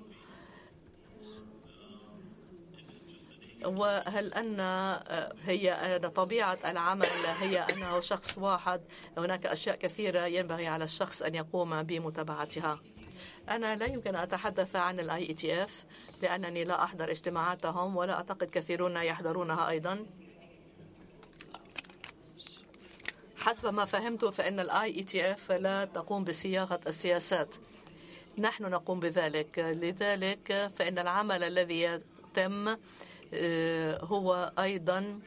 وهل هي طبيعة العمل هي أنه شخص واحد؟ هناك أشياء كثيرة ينبغي على الشخص أن يقوم بمتابعتها. أنا لا يمكن أن أتحدث عن الIETF لأنني لا أحضر اجتماعاتهم، ولا أعتقد كثيرون يحضرونها أيضا. حسب ما فهمت فإن الIETF لا تقوم بصياغة السياسات، نحن نقوم بذلك. لذلك فإن العمل الذي يتم هو أيضا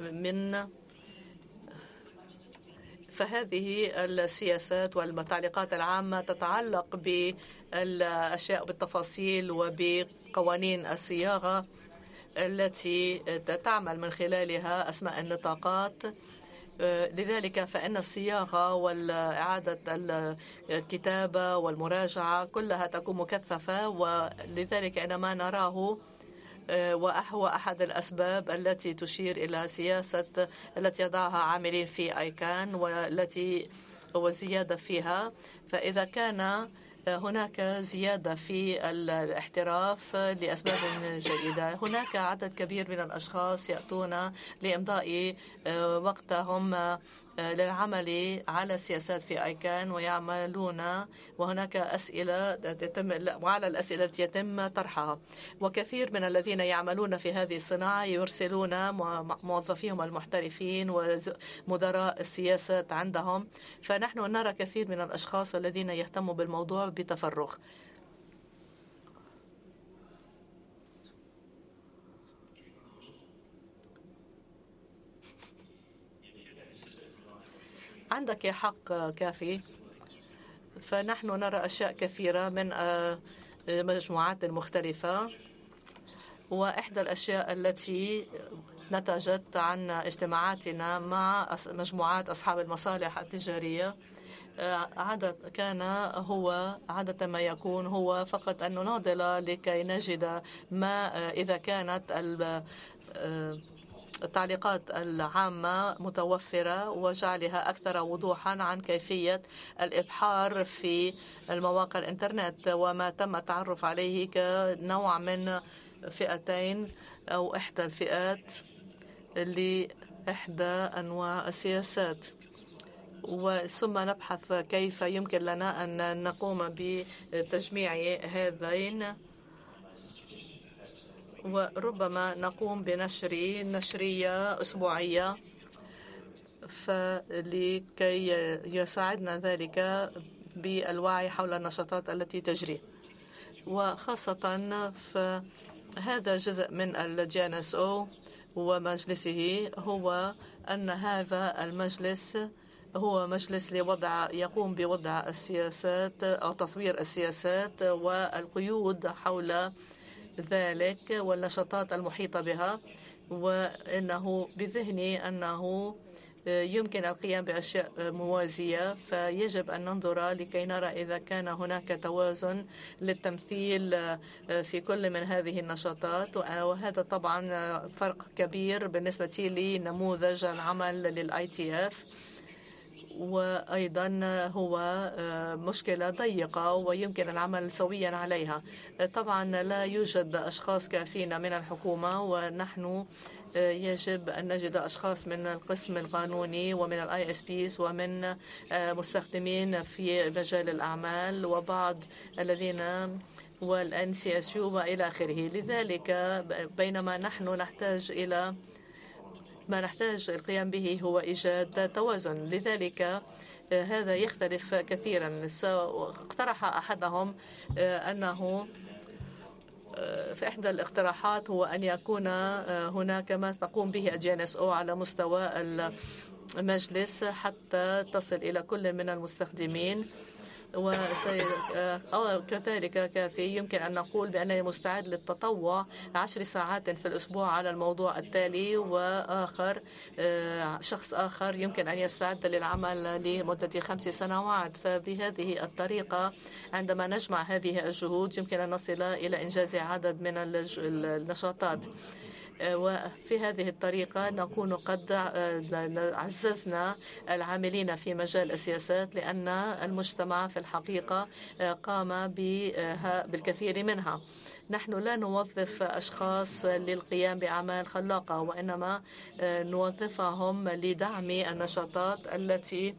فهذه السياسات والتعليقات العامة تتعلق بالأشياء بالتفاصيل وبقوانين الصياغة التي تعمل من خلالها أسماء النطاقات. لذلك فإن الصياغة والإعادة الكتابة والمراجعة كلها تكون مكثفة، ولذلك إنما نراه وهو أحد الأسباب التي تشير إلى سياسة التي يضعها عاملين في آيكان والتي هو زيادة فيها. فإذا كان هناك زيادة في الاحتراف لأسباب جيدة، هناك عدد كبير من الأشخاص يأتون لإمضاء وقتهم للعمل على السياسات في آيكان ويعملون، وهناك أسئلة تتم، وعلى الأسئلة التي يتم طرحها. وكثير من الذين يعملون في هذه الصناعة يرسلون موظفيهم المحترفين ومدراء السياسات عندهم، فنحن نرى كثير من الأشخاص الذين يهتموا بالموضوع بتفرغ. عندك حق كافي، فنحن نرى أشياء كثيرة من مجموعات مختلفة، وإحدى الأشياء التي نتجت عن اجتماعاتنا مع مجموعات أصحاب المصالح التجارية عادة ما يكون هو فقط أن نناضل لكي نجد ما إذا كانت التعليقات العامة متوفرة وجعلها أكثر وضوحا عن كيفية الإبحار في المواقع الإنترنت وما تم التعرف عليه كنوع من فئتين أو إحدى الفئات لإحدى أنواع السياسات. ثم نبحث كيف يمكن لنا أن نقوم بتجميع هذين، وربما نقوم بنشرية أسبوعية لكي يساعدنا ذلك بالوعي حول النشاطات التي تجري. وخاصة فهذا جزء من الجي-ان-اس-او ومجلسه، هو أن هذا المجلس هو مجلس يقوم بوضع السياسات أو تطوير السياسات والقيود حول ذلك والنشاطات المحيطة بها، وإنه بذهني أنه يمكن القيام بأشياء موازية، فيجب أن ننظر لكي نرى إذا كان هناك توازن للتمثيل في كل من هذه النشاطات. وهذا طبعا فرق كبير بالنسبة لنموذج العمل للITF، وأيضا هو مشكلة ضيقة ويمكن العمل سويا عليها. طبعا لا يوجد أشخاص كافيين من الحكومة، ونحن يجب أن نجد أشخاص من القسم القانوني ومن الISPs ومن مستخدمين في مجال الأعمال وبعض الذين والNCSU وإلى آخره. لذلك بينما نحن نحتاج القيام به هو إيجاد توازن. لذلك هذا يختلف كثيرا. اقترح أحدهم أنه في إحدى الاقتراحات هو أن يكون هناك ما تقوم به الجي-ان-اس-او على مستوى المجلس حتى تصل إلى كل من المستخدمين. وكذلك كافي يمكن أن نقول بأنني مستعد للتطوع 10 ساعات في الأسبوع على الموضوع التالي، شخص آخر يمكن أن يستعد للعمل لمدة 5 سنوات. فبهذه الطريقة عندما نجمع هذه الجهود يمكن أن نصل إلى إنجاز عدد من النشاطات. وفي هذه الطريقة نكون قد عززنا العاملين في مجال السياسات، لأن المجتمع في الحقيقة قام بالكثير منها. نحن لا نوظف أشخاص للقيام بأعمال خلاقة، وإنما نوظفهم لدعم النشاطات التي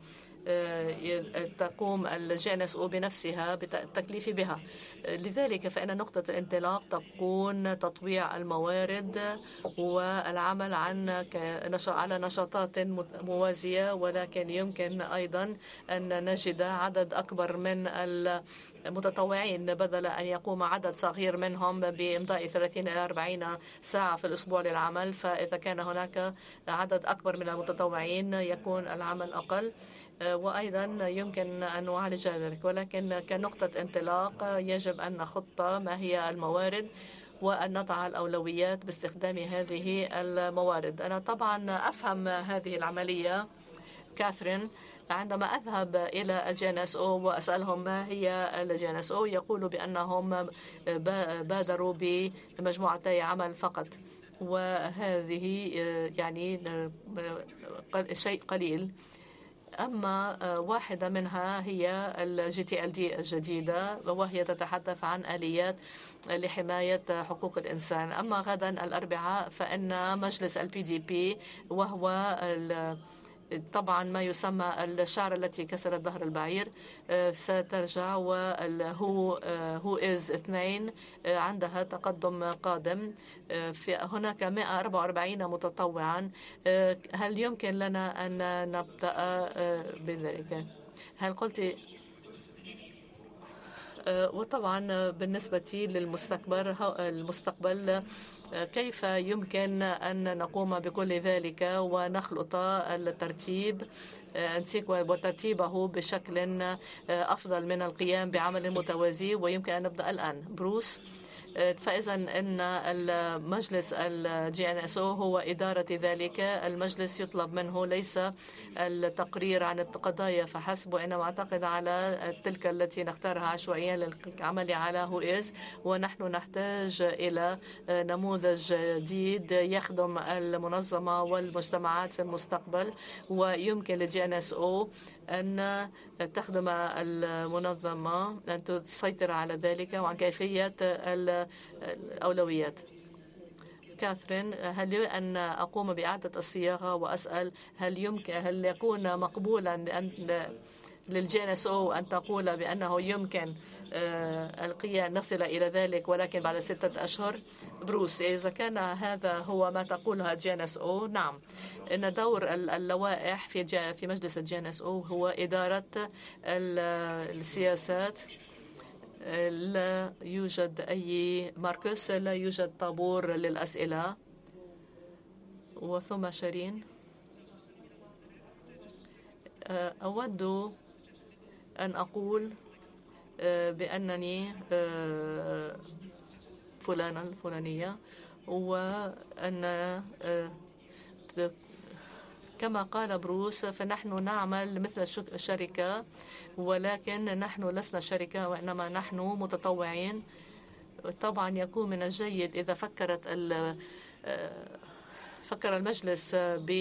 تقوم الجي-ان-اس-او بنفسها بالتكليف بها. لذلك فإن نقطة الانطلاق تكون تطويع الموارد والعمل على نشاطات موازية، ولكن يمكن أيضا أن نجد عدد أكبر من المتطوعين بدل أن يقوم عدد صغير منهم بإمضاء 30 إلى 40 ساعة في الأسبوع للعمل. فإذا كان هناك عدد أكبر من المتطوعين يكون العمل أقل، وأيضا يمكن أن نعالج ذلك. ولكن كنقطة انطلاق يجب أن نخط ما هي الموارد وأن نضع الأولويات باستخدام هذه الموارد. أنا طبعا أفهم هذه العملية كاثرين. عندما أذهب إلى الجي-ان-اس-او وأسألهم ما هي الجي-ان-اس-او يقولوا بأنهم بادروا بمجموعتي عمل فقط، وهذه يعني شيء قليل. أما واحدة منها هي الGTLD الجديدة، وهي تتحدث عن آليات لحماية حقوق الإنسان. أما غدا الأربعاء فإن مجلس PDP، وهو طبعا ما يسمى الشعر التي كسرت ظهر البعير، سترجع، وهو إز 2 عندها تقدم قادم. هناك 144 متطوعا. هل يمكن لنا أن نبدأ بذلك؟ هل قلت؟ وطبعا بالنسبة للمستقبل كيف يمكن أن نقوم بكل ذلك ونخلط الترتيب وترتيبه بشكل أفضل من القيام بعمل متوازي؟ ويمكن أن نبدأ الآن. بروس، فإذا أن المجلس GNSO هو إدارة ذلك. المجلس يطلب منه ليس التقرير عن القضايا فحسب، وإنما أعتقد على تلك التي نختارها عشوائيا للعمل على هوئز. ونحن نحتاج إلى نموذج جديد يخدم المنظمة والمجتمعات في المستقبل، ويمكن لGNSO أن تخدم المنظمة أن تسيطر على ذلك وعن كيفية الأولويات. كاثرين، هل أن أقوم بإعادة الصياغة وأسأل هل يكون مقبولا للGNSO أن تقول بأنه يمكن نصل إلى ذلك ولكن بعد 6 أشهر؟ بروس، إذا كان هذا هو ما تقولها GNSO، نعم، إن دور اللوائح في مجلس GNSO هو إدارة السياسات. لا يوجد أي ماركوس، لا يوجد طابور للأسئلة. وثم شيرين، أود أن أقول بأنني فلانة الفلانية، وأن كما قال بروس فنحن نعمل مثل شركة، ولكن نحن لسنا شركة وإنما نحن متطوعين. طبعا يكون من الجيد إذا فكر المجلس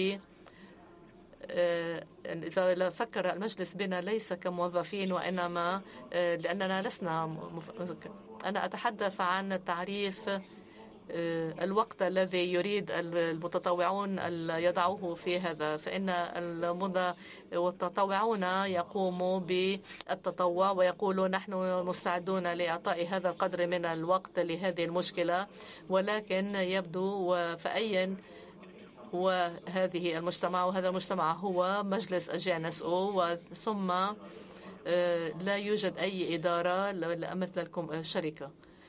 إذا فكر المجلس بنا ليس كموظفين وإنما لأننا لسنا أنا أتحدث عن تعريف الوقت الذي يريد المتطوعون أن يضعوه في هذا. فإن المتطوعون يقوموا بالتطوع ويقولوا نحن مستعدون لإعطاء هذا القدر من الوقت لهذه المشكلة، ولكن يبدو فأين وهذه المجتمع، وهذا المجتمع هو مجلس GNSO، ثم لا يوجد أي إدارة مثلكم الشركة.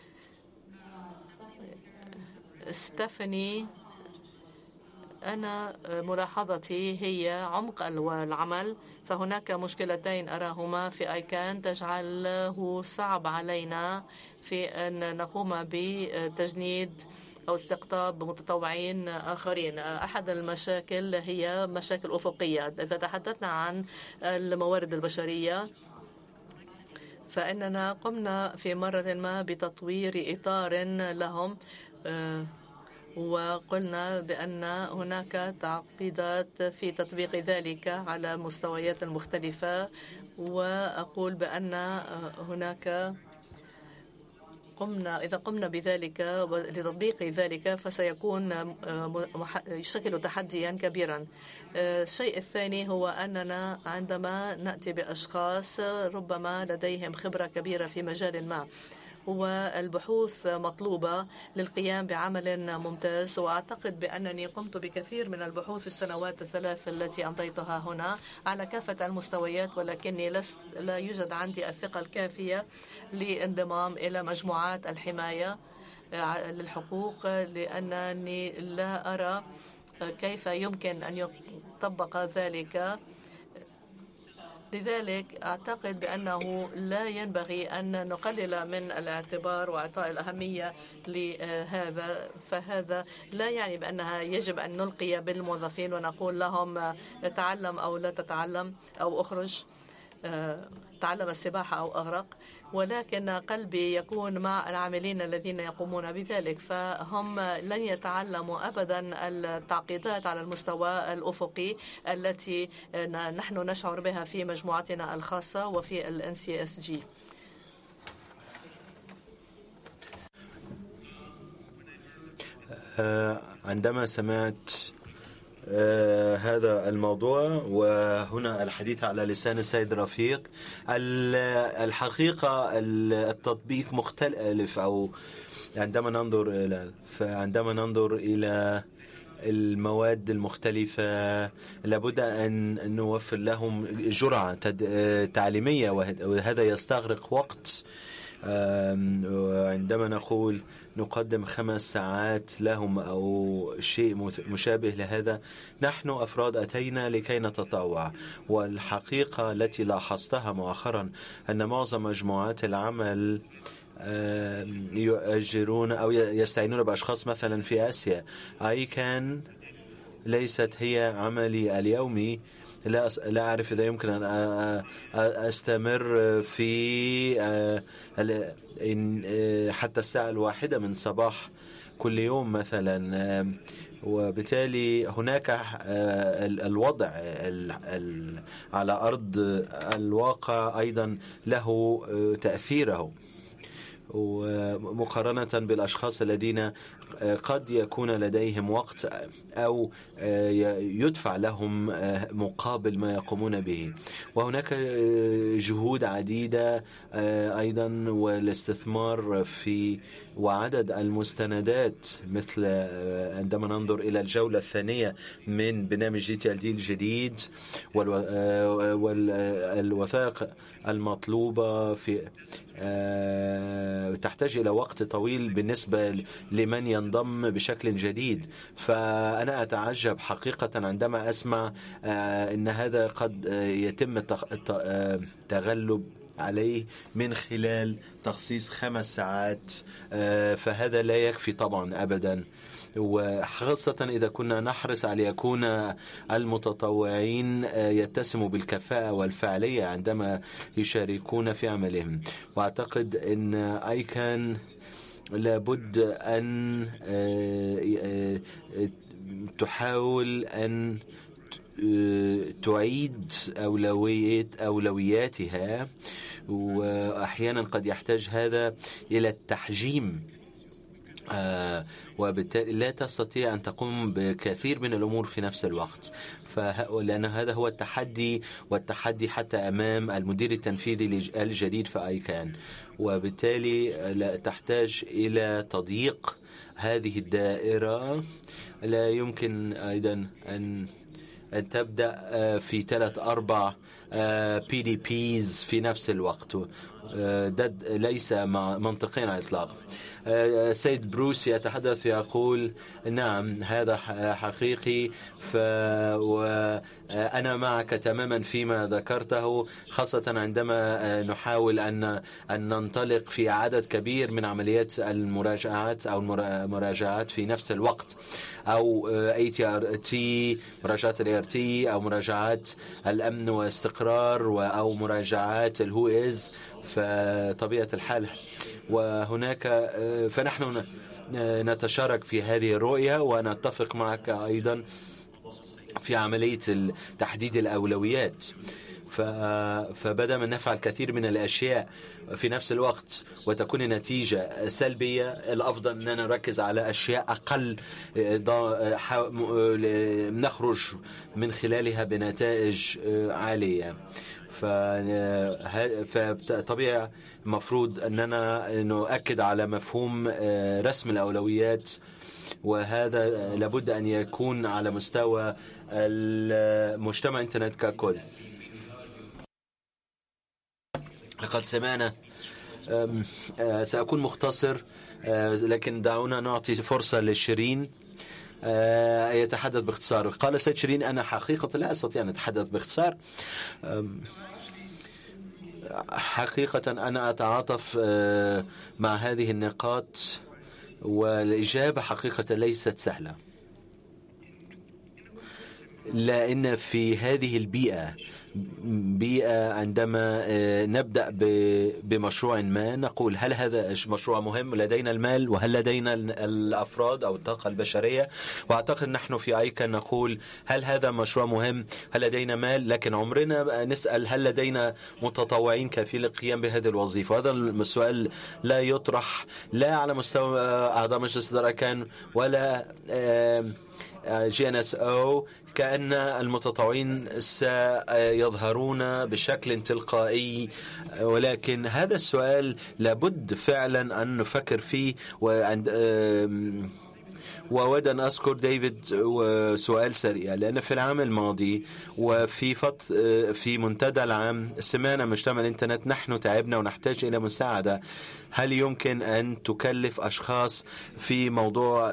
ستيفاني، أنا ملاحظتي هي عمق العمل. فهناك مشكلتين أراهما في ICANN تجعله صعب علينا في أن نقوم بتجنيد أو استقطاب متطوعين آخرين. أحد المشاكل هي مشاكل أفقية. إذا تحدثنا عن الموارد البشرية فإننا قمنا في مرة ما بتطوير إطار لهم، وقلنا بأن هناك تعقيدات في تطبيق ذلك على المستويات المختلفة، وأقول بأن هناك إذا قمنا بذلك لتطبيق ذلك فسيكون يشكل تحديا كبيرا. الشيء الثاني هو أننا عندما نأتي بأشخاص ربما لديهم خبرة كبيرة في مجال ما، والبحوث مطلوبة للقيام بعمل ممتاز. وأعتقد بأنني قمت بكثير من البحوث في السنوات الثلاث التي أمضيتها هنا على كافة المستويات، ولكني لا يوجد عندي الثقة الكافية للانضمام إلى مجموعات الحماية للحقوق، لأنني لا أرى كيف يمكن أن يطبق ذلك. لذلك أعتقد بأنه لا ينبغي أن نقلل من الاعتبار وإعطاء الأهمية لهذا. فهذا لا يعني بأنها يجب أن نلقي بالموظفين ونقول لهم تعلم أو لا تتعلم أو أخرج تعلم السباحة أو أغرق، ولكن قلبي يكون مع العاملين الذين يقومون بذلك، فهم لن يتعلموا أبدا التعقيدات على المستوى الأفقي التي نحن نشعر بها في مجموعتنا الخاصة وفي NCSG.
عندما سمعت هذا الموضوع وهنا الحديث على لسان السيد رفيق، الحقيقة التطبيق مختلف، أو عندما ننظر إلى المواد المختلفة لابد أن نوفر لهم جرعة تعليمية، وهذا يستغرق وقت. وعندما نقول نقدم 5 ساعات لهم أو شيء مشابه لهذا، نحن أفراد أتينا لكي نتطوع. والحقيقة التي لاحظتها مؤخرا أن معظم مجموعات العمل يؤجرون أو يستعينون بأشخاص مثلا في آسيا. ICANN ليست هي عملي اليومي. لا أعرف إذا يمكن أن أستمر في حتى الساعة 1 من صباح كل يوم مثلا، وبالتالي هناك الوضع على أرض الواقع أيضا له تأثيره، ومقارنة بالأشخاص الذين قد يكون لديهم وقت أو يدفع لهم مقابل ما يقومون به. وهناك جهود عديدة أيضا، والاستثمار في وعدد المستندات، مثل عندما ننظر إلى الجولة الثانية من برنامج GTLD الجديد والوثائق المطلوبة في تحتاج إلى وقت طويل بالنسبة لمن ينضم بشكل جديد. فأنا أتعجب حقيقة عندما أسمع أن هذا قد يتم التغلب عليه من خلال تخصيص 5 ساعات، فهذا لا يكفي طبعا أبدا، وخاصة إذا كنا نحرص على يكون المتطوعين يتسموا بالكفاءة والفعالية عندما يشاركون في عملهم. وأعتقد أن ICANN لابد أن تحاول أن تعيد أولوياتها، وأحيانا قد يحتاج هذا إلى التحجيم، وبالتالي لا تستطيع أن تقوم بكثير من الأمور في نفس الوقت، لأن هذا هو التحدي، والتحدي حتى أمام المدير التنفيذي الجديد في ICANN. وبالتالي لا تحتاج إلى تضييق هذه الدائرة. لا يمكن أيضا أن تبدأ في 3-4 PDPs في نفس الوقت. ده ليس منطقيا على الإطلاق. سيد بروس يتحدث يقول نعم هذا حقيقي، وأنا معك تماما فيما ذكرته، خاصة عندما نحاول أن ننطلق في عدد كبير من عمليات المراجعات أو المراجعات في نفس الوقت، أو ATRT مراجعات ART، أو مراجعات الأمن والاستقرار، أو مراجعات الهو إز. فطبيعة الحال وهناك فنحن نتشارك في هذه الرؤية، ونتفق معك أيضا في عملية تحديد الأولويات. فبدأ من نفعل كثير من الأشياء في نفس الوقت وتكون النتيجة سلبية، الأفضل أننا نركز على أشياء أقل نخرج من خلالها بنتائج عالية. فطبيعي المفروض أننا نؤكد على مفهوم رسم الأولويات، وهذا لابد أن يكون على مستوى المجتمع الإنترنت ككل. لقد سمعنا، سأكون مختصر، لكن دعونا نعطي فرصة لشيرين يتحدث باختصار. قال سيد شيرين أنا حقيقة لا أستطيع أن أتحدث باختصار. حقيقة أنا أتعاطف مع هذه النقاط، والإجابة حقيقة ليست سهلة، لأن في هذه البيئة عندما نبدأ بمشروع ما نقول هل هذا مشروع مهم؟ لدينا المال، وهل لدينا الأفراد أو الطاقة البشرية؟ وأعتقد نحن في ICANN نقول هل هذا مشروع مهم؟ هل لدينا مال؟ لكن عمرنا نسأل هل لدينا متطوعين كافيين للقيام بهذه الوظيفة؟ هذا السؤال لا يطرح لا على مستوى أعضاء مجلس الإدارة كان ولا GNSO، كأن المتطوعين سيظهرون بشكل تلقائي. ولكن هذا السؤال لابد فعلا أن نفكر فيه. وأود أن أذكر ديفيد وسؤال سريع، لأن في العام الماضي في منتدى العام سمعنا مجتمع الإنترنت نحن تعبنا ونحتاج إلى مساعدة. هل يمكن أن تكلف أشخاص في موضوع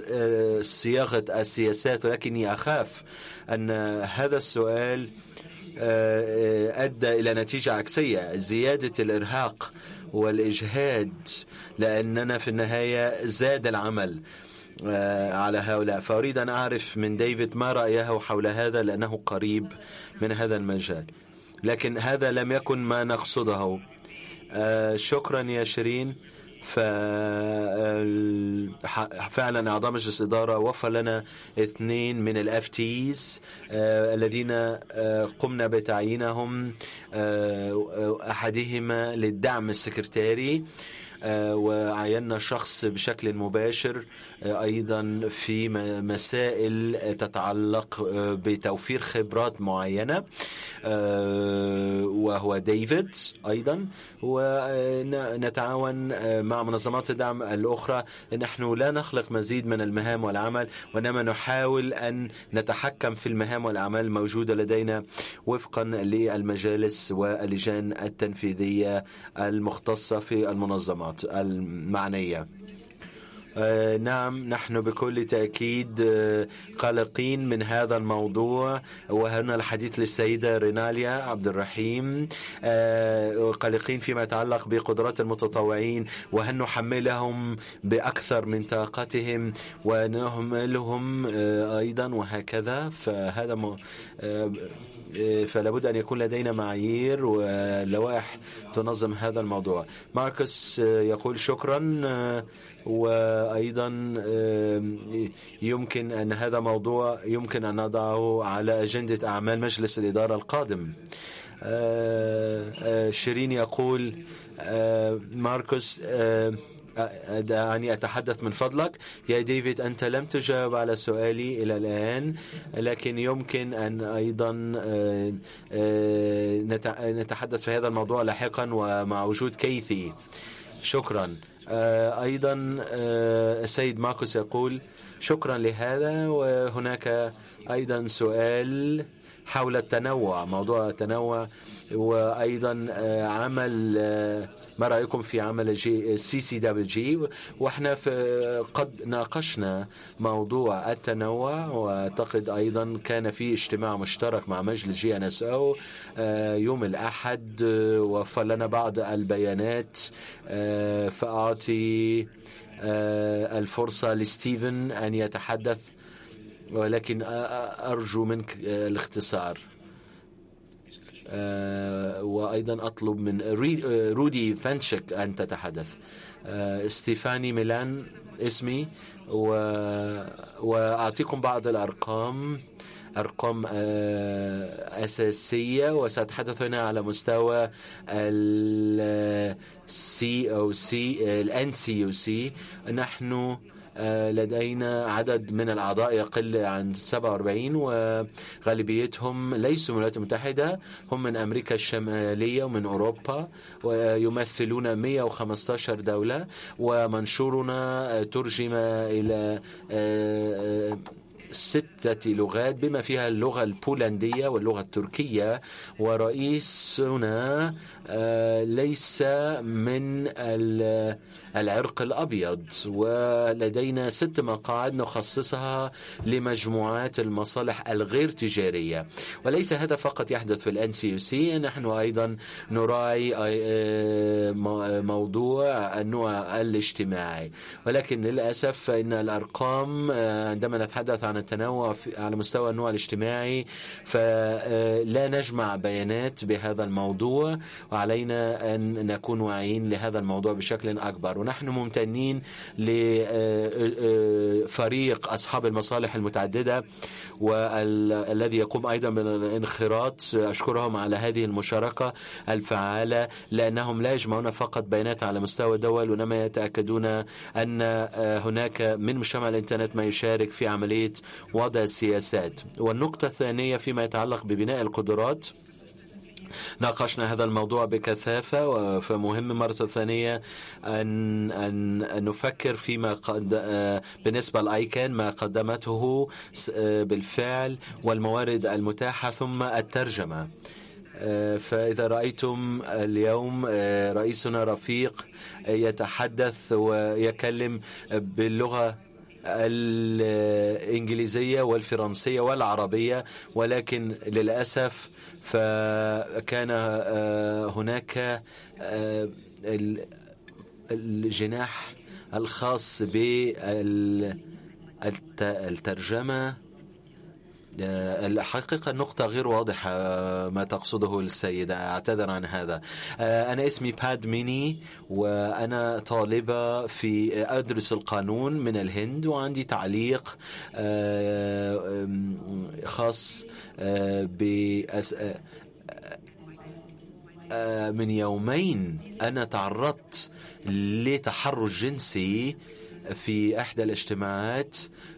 صياغة السياسات؟ ولكني أخاف أن هذا السؤال أدى إلى نتيجة عكسية، زيادة الإرهاق والإجهاد، لأننا في النهاية زاد العمل على هؤلاء. فأريد أن أعرف من ديفيد ما رأيه حول هذا، لأنه قريب من هذا المجال، لكن هذا لم يكن ما نقصده. شكرا يا شيرين. فعلا أعضاء مجلس الإدارة وفر لنا 2 من الFTs الذين قمنا بتعيينهم، أحدهما للدعم السكرتاري، وعيننا شخص بشكل مباشر أيضا في مسائل تتعلق بتوفير خبرات معينة، وهو ديفيد أيضا. ونتعاون مع منظمات الدعم الأخرى. نحن لا نخلق مزيد من المهام والعمل، وإنما نحاول أن نتحكم في المهام والأعمال الموجودة لدينا وفقا للمجالس واللجان التنفيذية المختصة في المنظمات المعنية. نعم، نحن بكل تأكيد قلقين من هذا الموضوع، وهنا الحديث للسيدة ريناليا عبد الرحيم. قلقين فيما يتعلق بقدرات المتطوعين، وهل نحملهم بأكثر من طاقتهم ونهملهم أيضا وهكذا. فلا بد أن يكون لدينا معايير ولوائح تنظم هذا الموضوع. ماركوس يقول شكرا، وأيضا يمكن أن هذا موضوع يمكن أن نضعه على أجندة أعمال مجلس الإدارة القادم. شيرين يقول ماركوس دعني أتحدث من فضلك. يا ديفيد، أنت لم تجاوب على سؤالي إلى الآن، لكن يمكن أن أيضا نتحدث في هذا الموضوع لاحقا ومع وجود كيثي. شكرا. أيضا السيد ماركوس يقول شكرا لهذا. وهناك أيضا سؤال حول التنوع، موضوع التنوع، وأيضا عمل ما رأيكم في عمل CCWG. وإحنا قد ناقشنا موضوع التنوع، وأعتقد أيضا كان في اجتماع مشترك مع مجلس GNSO يوم الأحد، ووفر لنا بعض البيانات. فأعطي الفرصة لستيفن أن يتحدث، ولكن أرجو منك الاختصار. وأيضا أطلب من رودي فانشك أن تتحدث. ستيفاني ميلان اسمي، وأعطيكم بعض الأرقام، أرقام أساسية، وسأتحدث هنا على مستوى NCUC. نحن لدينا عدد من الأعضاء يقل عن 47، وغالبيتهم ليسوا من الولايات المتحدة، هم من أمريكا الشمالية ومن أوروبا، ويمثلون 115 دولة. ومنشورنا ترجم إلى 6 لغات بما فيها اللغة البولندية واللغة التركية. ورئيسنا ليس من العرق الأبيض، ولدينا 6 مقاعد نخصصها لمجموعات المصالح الغير تجارية. وليس هذا فقط يحدث في الNCUC، نحن أيضا نراعي موضوع النوع الاجتماعي. ولكن للأسف فإن الأرقام عندما نتحدث عن التنوع على مستوى النوع الاجتماعي فلا نجمع بيانات بهذا الموضوع، وعلينا أن نكون واعيين لهذا الموضوع بشكل أكبر. ونحن ممتنين لفريق أصحاب المصالح المتعددة والذي يقوم أيضا بالانخراط. أشكرهم على هذه المشاركة الفعالة، لأنهم لا يجمعون فقط بيانات على مستوى الدول، وإنما يتأكدون أن هناك من مجتمع الإنترنت ما يشارك في عملية وضع السياسات. والنقطة الثانية فيما يتعلق ببناء القدرات، ناقشنا هذا الموضوع بكثافة، فمهم مرة ثانية أن نفكر فيما بالنسبة لأيكان ما قدمته بالفعل والموارد المتاحة، ثم الترجمة. فإذا رأيتم اليوم رئيسنا رفيق يتحدث ويكلم باللغة الإنجليزية والفرنسية والعربية، ولكن للأسف فكان هناك الجناح الخاص بالترجمة. الحقيقة النقطة غير واضحة ما تقصده السيدة، أعتذر عن هذا. أنا اسمي باد ميني وأنا طالبة في أدرس القانون من الهند، وعندي تعليق خاص من يومين أنا تعرضت لتحرش جنسي في إحدى الاجتماعات،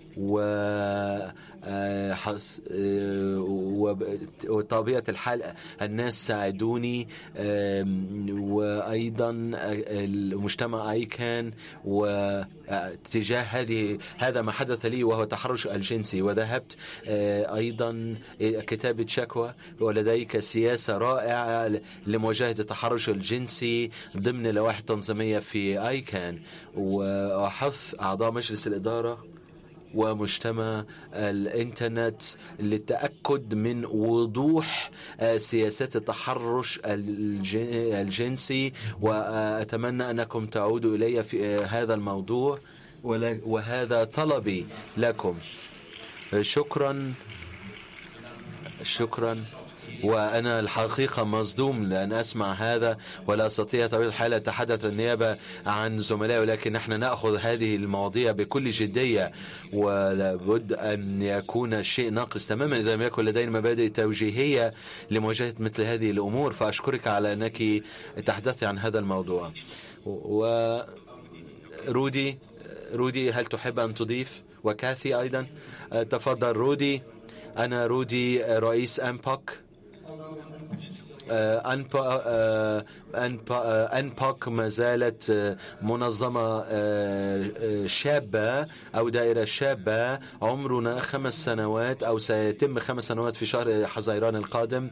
وطبيعة الحال الناس ساعدوني، وأيضا المجتمع أيكان وتجاه هذا ما حدث لي وهو التحرش الجنسي. وذهبت أيضا كتابة شكوى، ولديك سياسة رائعة لمواجهة التحرش الجنسي ضمن لوائح تنظيمية في أيكان، وحث أعضاء مجلس الإدارة ومجتمع الإنترنت للتأكد من وضوح سياسات التحرش الجنسي، وأتمنى أنكم تعودوا إلي في هذا الموضوع، وهذا طلبي لكم. شكرا. وأنا الحقيقة مصدوم لأن أسمع هذا، ولا أستطيع طبيعة الحال أتحدث النيابة عن زملائي، ولكن نحن نأخذ هذه المواضيع بكل جدية، ولابد أن يكون الشيء ناقص تماما إذا لم يكن لدينا مبادئ توجيهية لمواجهة مثل هذه الأمور. فأشكرك على أنك تحدثت عن هذا الموضوع. رودي هل تحب أن تضيف؟ وكاثي أيضا تفضل. رودي. أنا رودي رئيس أنبوك. أنبوك ما زالت منظمة شابة أو دائرة شابة، عمرنا 5 سنوات أو سيتم 5 سنوات في شهر حزيران القادم،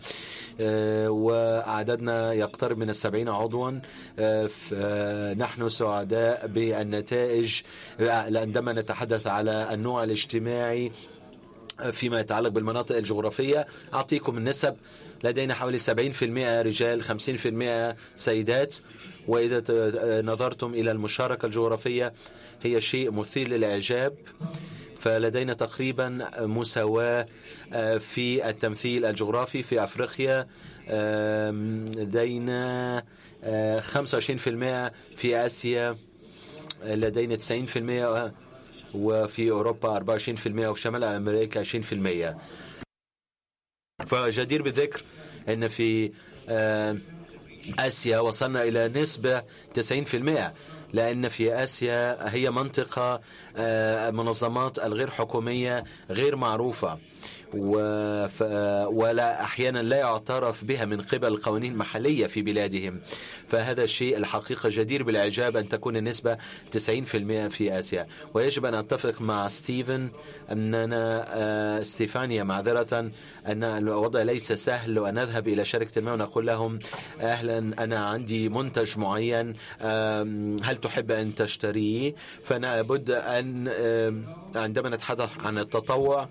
وعددنا يقترب من 70 عضوا. نحن سعداء بالنتائج عندما نتحدث على النوع الاجتماعي فيما يتعلق بالمناطق الجغرافية. أعطيكم النسب: لدينا حوالي 70% رجال، 50% سيدات. وإذا نظرتم إلى المشاركة الجغرافية هي شيء مثير للإعجاب، فلدينا تقريبا مساواة في التمثيل الجغرافي. في أفريقيا لدينا 25%، في آسيا لدينا 90%، وفي أوروبا 24%، وفي شمال أمريكا 20%. فجدير بالذكر أن في آسيا وصلنا إلى نسبة 90%، لأن في آسيا هي منطقة منظمات الغير حكومية غير معروفة، ولا أحيانا لا يعترف بها من قبل القوانين المحلية في بلادهم. فهذا الشيء الحقيقة جدير بالإعجاب أن تكون النسبة 90% في آسيا. ويجب أن أتفق مع ستيفانيا معذرة أن الوضع ليس سهل، وأن نذهب إلى شركة ما ونقول لهم أهلا أنا عندي منتج معين، هل تحب أن تشتريه؟ فنابد أن عندما نتحدث عن التطوع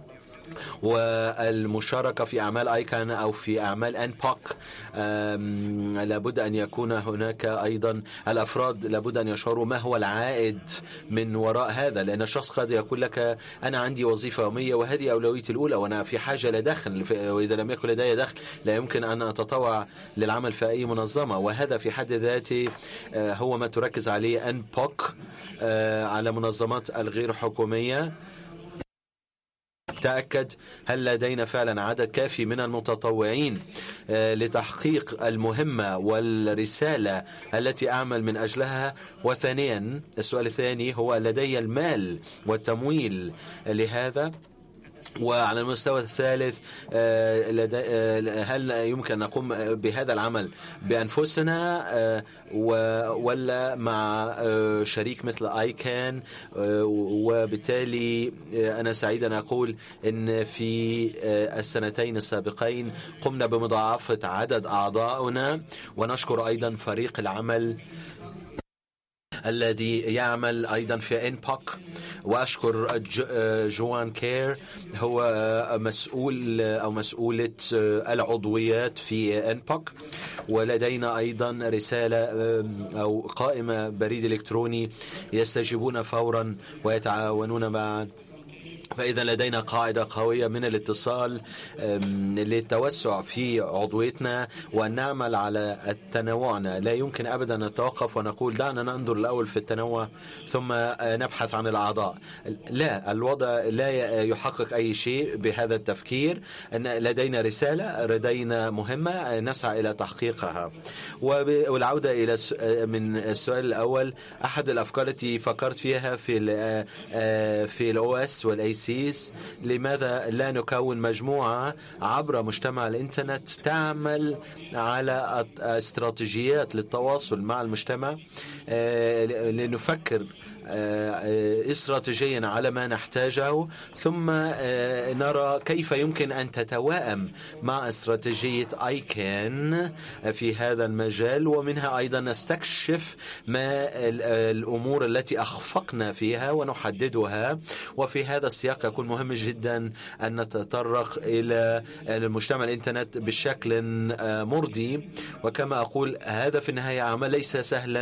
والمشاركة في أعمال أيكان أو في أعمال أنبوك، لابد أن يكون هناك أيضا الأفراد لابد أن يشعروا ما هو العائد من وراء هذا، لأن الشخص قد يقول لك أنا عندي وظيفة يومية وهذه أولويتي الأولى وأنا في حاجة لدخل، وإذا لم يكن لدي دخل لا يمكن أن أتطوع للعمل في أي منظمة. وهذا في حد ذاته هو ما تركز عليه أنبوك على منظمات الغير حكومية. تأكد هل لدينا فعلا عدد كافي من المتطوعين لتحقيق المهمة والرسالة التي أعمل من أجلها. وثانيا السؤال الثاني هو لدي المال والتمويل لهذا. وعلى المستوى الثالث هل يمكن أن نقوم بهذا العمل بأنفسنا ولا مع شريك مثل أيكان؟ وبالتالي أنا سعيد أن أقول أن في السنتين السابقين قمنا بمضاعفة عدد أعضائنا، ونشكر أيضا فريق العمل الذي يعمل أيضا في إنبوك وأشكر جوان كير، هو مسؤول أو مسؤولة العضويات في أنبوك. ولدينا أيضا رسالة أو قائمة بريد إلكتروني يستجيبون فورا ويتعاونون معا. فإذا لدينا قاعدة قوية من الاتصال للتوسع في عضويتنا وأن نعمل على تنوعنا. لا يمكن أبدا أن نتوقف ونقول دعنا ننظر الأول في التنوع ثم نبحث عن الأعضاء. لا، الوضع لا يحقق أي شيء بهذا التفكير. أن لدينا رسالة، لدينا مهمة نسعى إلى تحقيقها. والعودة إلى من السؤال الأول، أحد الأفكار التي فكرت فيها في الOS والACs، لماذا لا نكون مجموعة عبر مجتمع الإنترنت تعمل على استراتيجيات للتواصل مع المجتمع، لنفكر استراتيجيا على ما نحتاجه، ثم نرى كيف يمكن أن تتوائم مع استراتيجية آيكان في هذا المجال، ومنها أيضا نستكشف ما الأمور التي أخفقنا فيها ونحددها. وفي هذا السياق يكون مهم جدا أن نتطرق إلى المجتمع الإنترنت بشكل مرضي. وكما أقول، هذا في النهاية عمل ليس سهلا.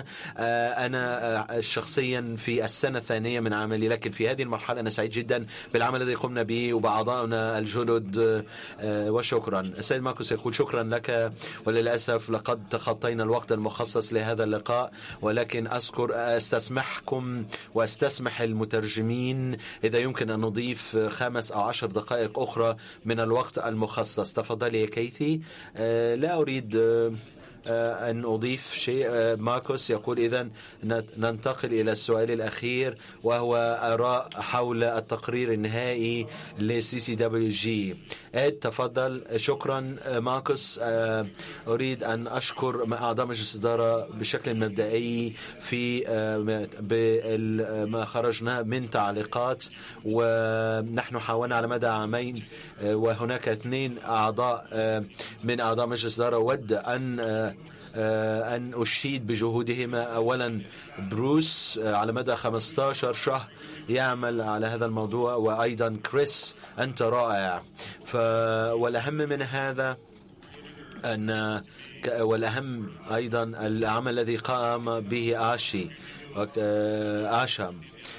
أنا شخصيا في السنة الثانية من عملي، لكن في هذه المرحلة أنا سعيد جدا بالعمل الذي قمنا به وبأعضائنا الجدد. وشكرا. السيد ماركوس يقول شكرا لك، وللأسف لقد تخطينا الوقت المخصص لهذا اللقاء، ولكن أستسمحكم وأستسمح المترجمين إذا يمكن أن نضيف 5 أو 10 دقائق أخرى من الوقت المخصص. تفضلي يا كيثي. لا أريد أن أضيف شيء. ماركوس يقول إذن ننتقل إلى السؤال الأخير، وهو آراء حول التقرير النهائي لCCWG. تفضل. شكرا ماركوس. أريد أن أشكر أعضاء مجلس الإدارة بشكل مبدئي في ما خرجنا من تعليقات، ونحن حاولنا على مدى عامين، وهناك 2 أعضاء من أعضاء مجلس الإدارة ود أن أشيد بجهودهما. أولا بروس على مدى 15 شهر يعمل على هذا الموضوع، وأيضا كريس أنت رائع. والأهم من هذا والأهم أيضا العمل الذي قام به آشا،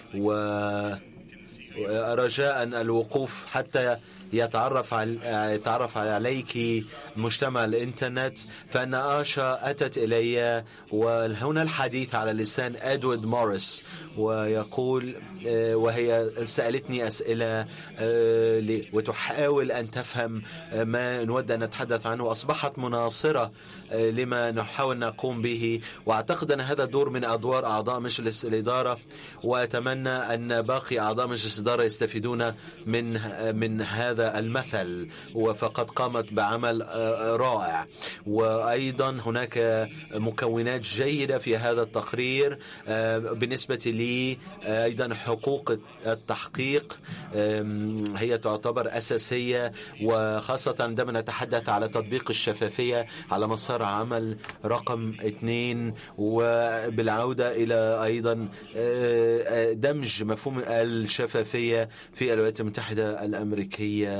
ورجاء الوقوف حتى يتعرف عليك مجتمع الإنترنت. فأن آشا أتت إلي، وهنا الحديث على لسان إدوارد موريس، ويقول وهي سألتني أسئلة وتحاول أن تفهم ما نود أن نتحدث عنه. أصبحت مناصرة لما نحاول نقوم به، وأعتقد أن هذا دور من أدوار أعضاء مجلس الإدارة، وأتمنى أن باقي أعضاء مجلس الإدارة يستفيدون من هذا المثل، وفقد قامت بعمل رائع. وأيضا هناك مكونات جيدة في هذا التقرير. بالنسبة لي أيضا حقوق التحقيق هي تعتبر أساسية، وخاصة عندما نتحدث على تطبيق الشفافية على مسار عمل رقم 2، وبالعودة إلى أيضا دمج مفهوم الشفافية في الولايات المتحدة الأمريكية.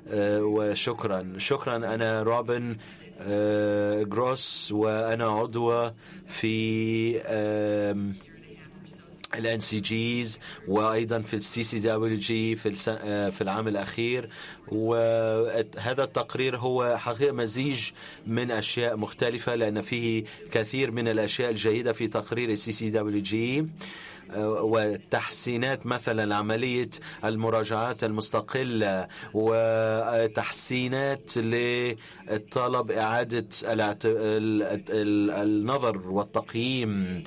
شكرا. أنا روبن جروس، وأنا عضو في الNCGs وأيضا في الCCWG في العام الأخير. وهذا التقرير هو حقيقة مزيج من أشياء مختلفة، لأن فيه كثير من الأشياء الجيدة في تقرير الCCWG، وتحسينات مثلا عملية المراجعات المستقلة، وتحسينات للطلب إعادة النظر والتقييم،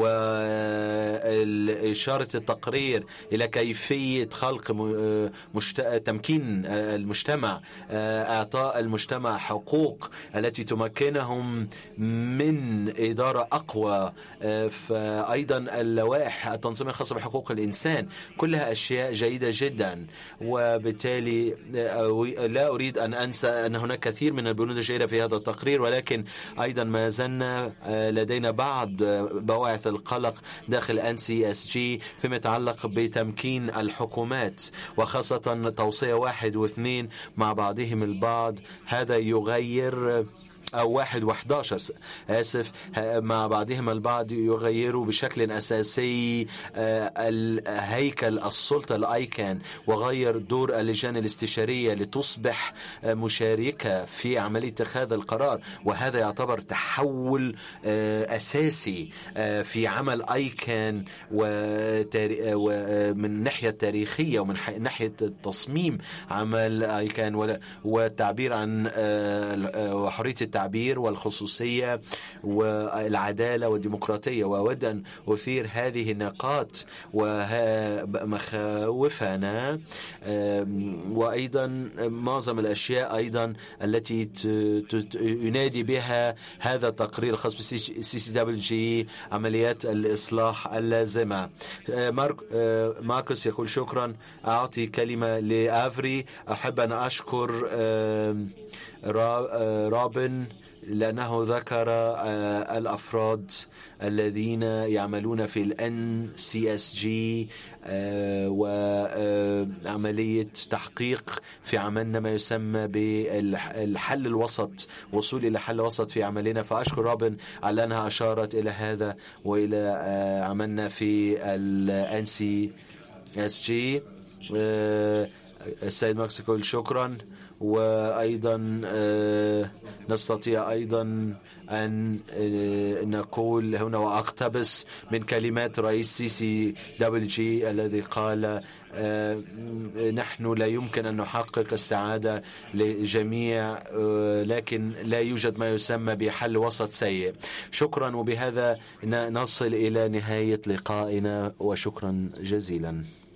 وإشارة التقرير إلى كيفية خلق تمكين المجتمع، إعطاء المجتمع حقوق التي تمكنهم من إدارة أقوى. فأيضا اللوائح التنظيم الخاص بحقوق الإنسان، كلها أشياء جيدة جدا. وبالتالي لا أريد أن أنسى أن هناك كثير من البنود الجيدة في هذا التقرير، ولكن أيضا ما زلنا لدينا بعض بواعث القلق داخل NCSG فيما يتعلق بتمكين الحكومات، وخاصة توصية 1 و2 مع بعضهم البعض. هذا يغير أو 1 و11 آسف مع بعضهم البعض يغيروا بشكل أساسي هيكل السلطة الأيكان، وغير دور اللجان الاستشارية لتصبح مشاركة في عملية اتخاذ القرار. وهذا يعتبر تحول أساسي في عمل أيكان ومن ناحية تاريخية ومن ناحية تصميم عمل أيكان والتعبير عن حرية التعبير والخصوصية والعدالة والديمقراطية. وأود أن أثير هذه النقاط ومخاوفنا، وأيضا معظم الأشياء أيضا التي ينادي بها هذا التقرير الخاص بالCCWG، عمليات الإصلاح اللازمة. ماركوس يقول شكرا. أعطي كلمة لآفري. أحب أن أشكر رابن لأنه ذكر الأفراد الذين يعملون في NCSG وعملية تحقيق في عملنا ما يسمى بالحل الوسط، وصول إلى حل وسط في عملنا. فأشكر رابن على أنها أشارت إلى هذا وإلى عملنا في NCSG. السيد مكسيكو شكرا. وأيضا نستطيع أيضا أن نقول هنا وأقتبس من كلمات رئيس CCWG الذي قال نحن لا يمكن أن نحقق السعادة للجميع، لكن لا يوجد ما يسمى بحل وسط سيء. شكرا. وبهذا نصل إلى نهاية لقائنا، وشكرا جزيلا.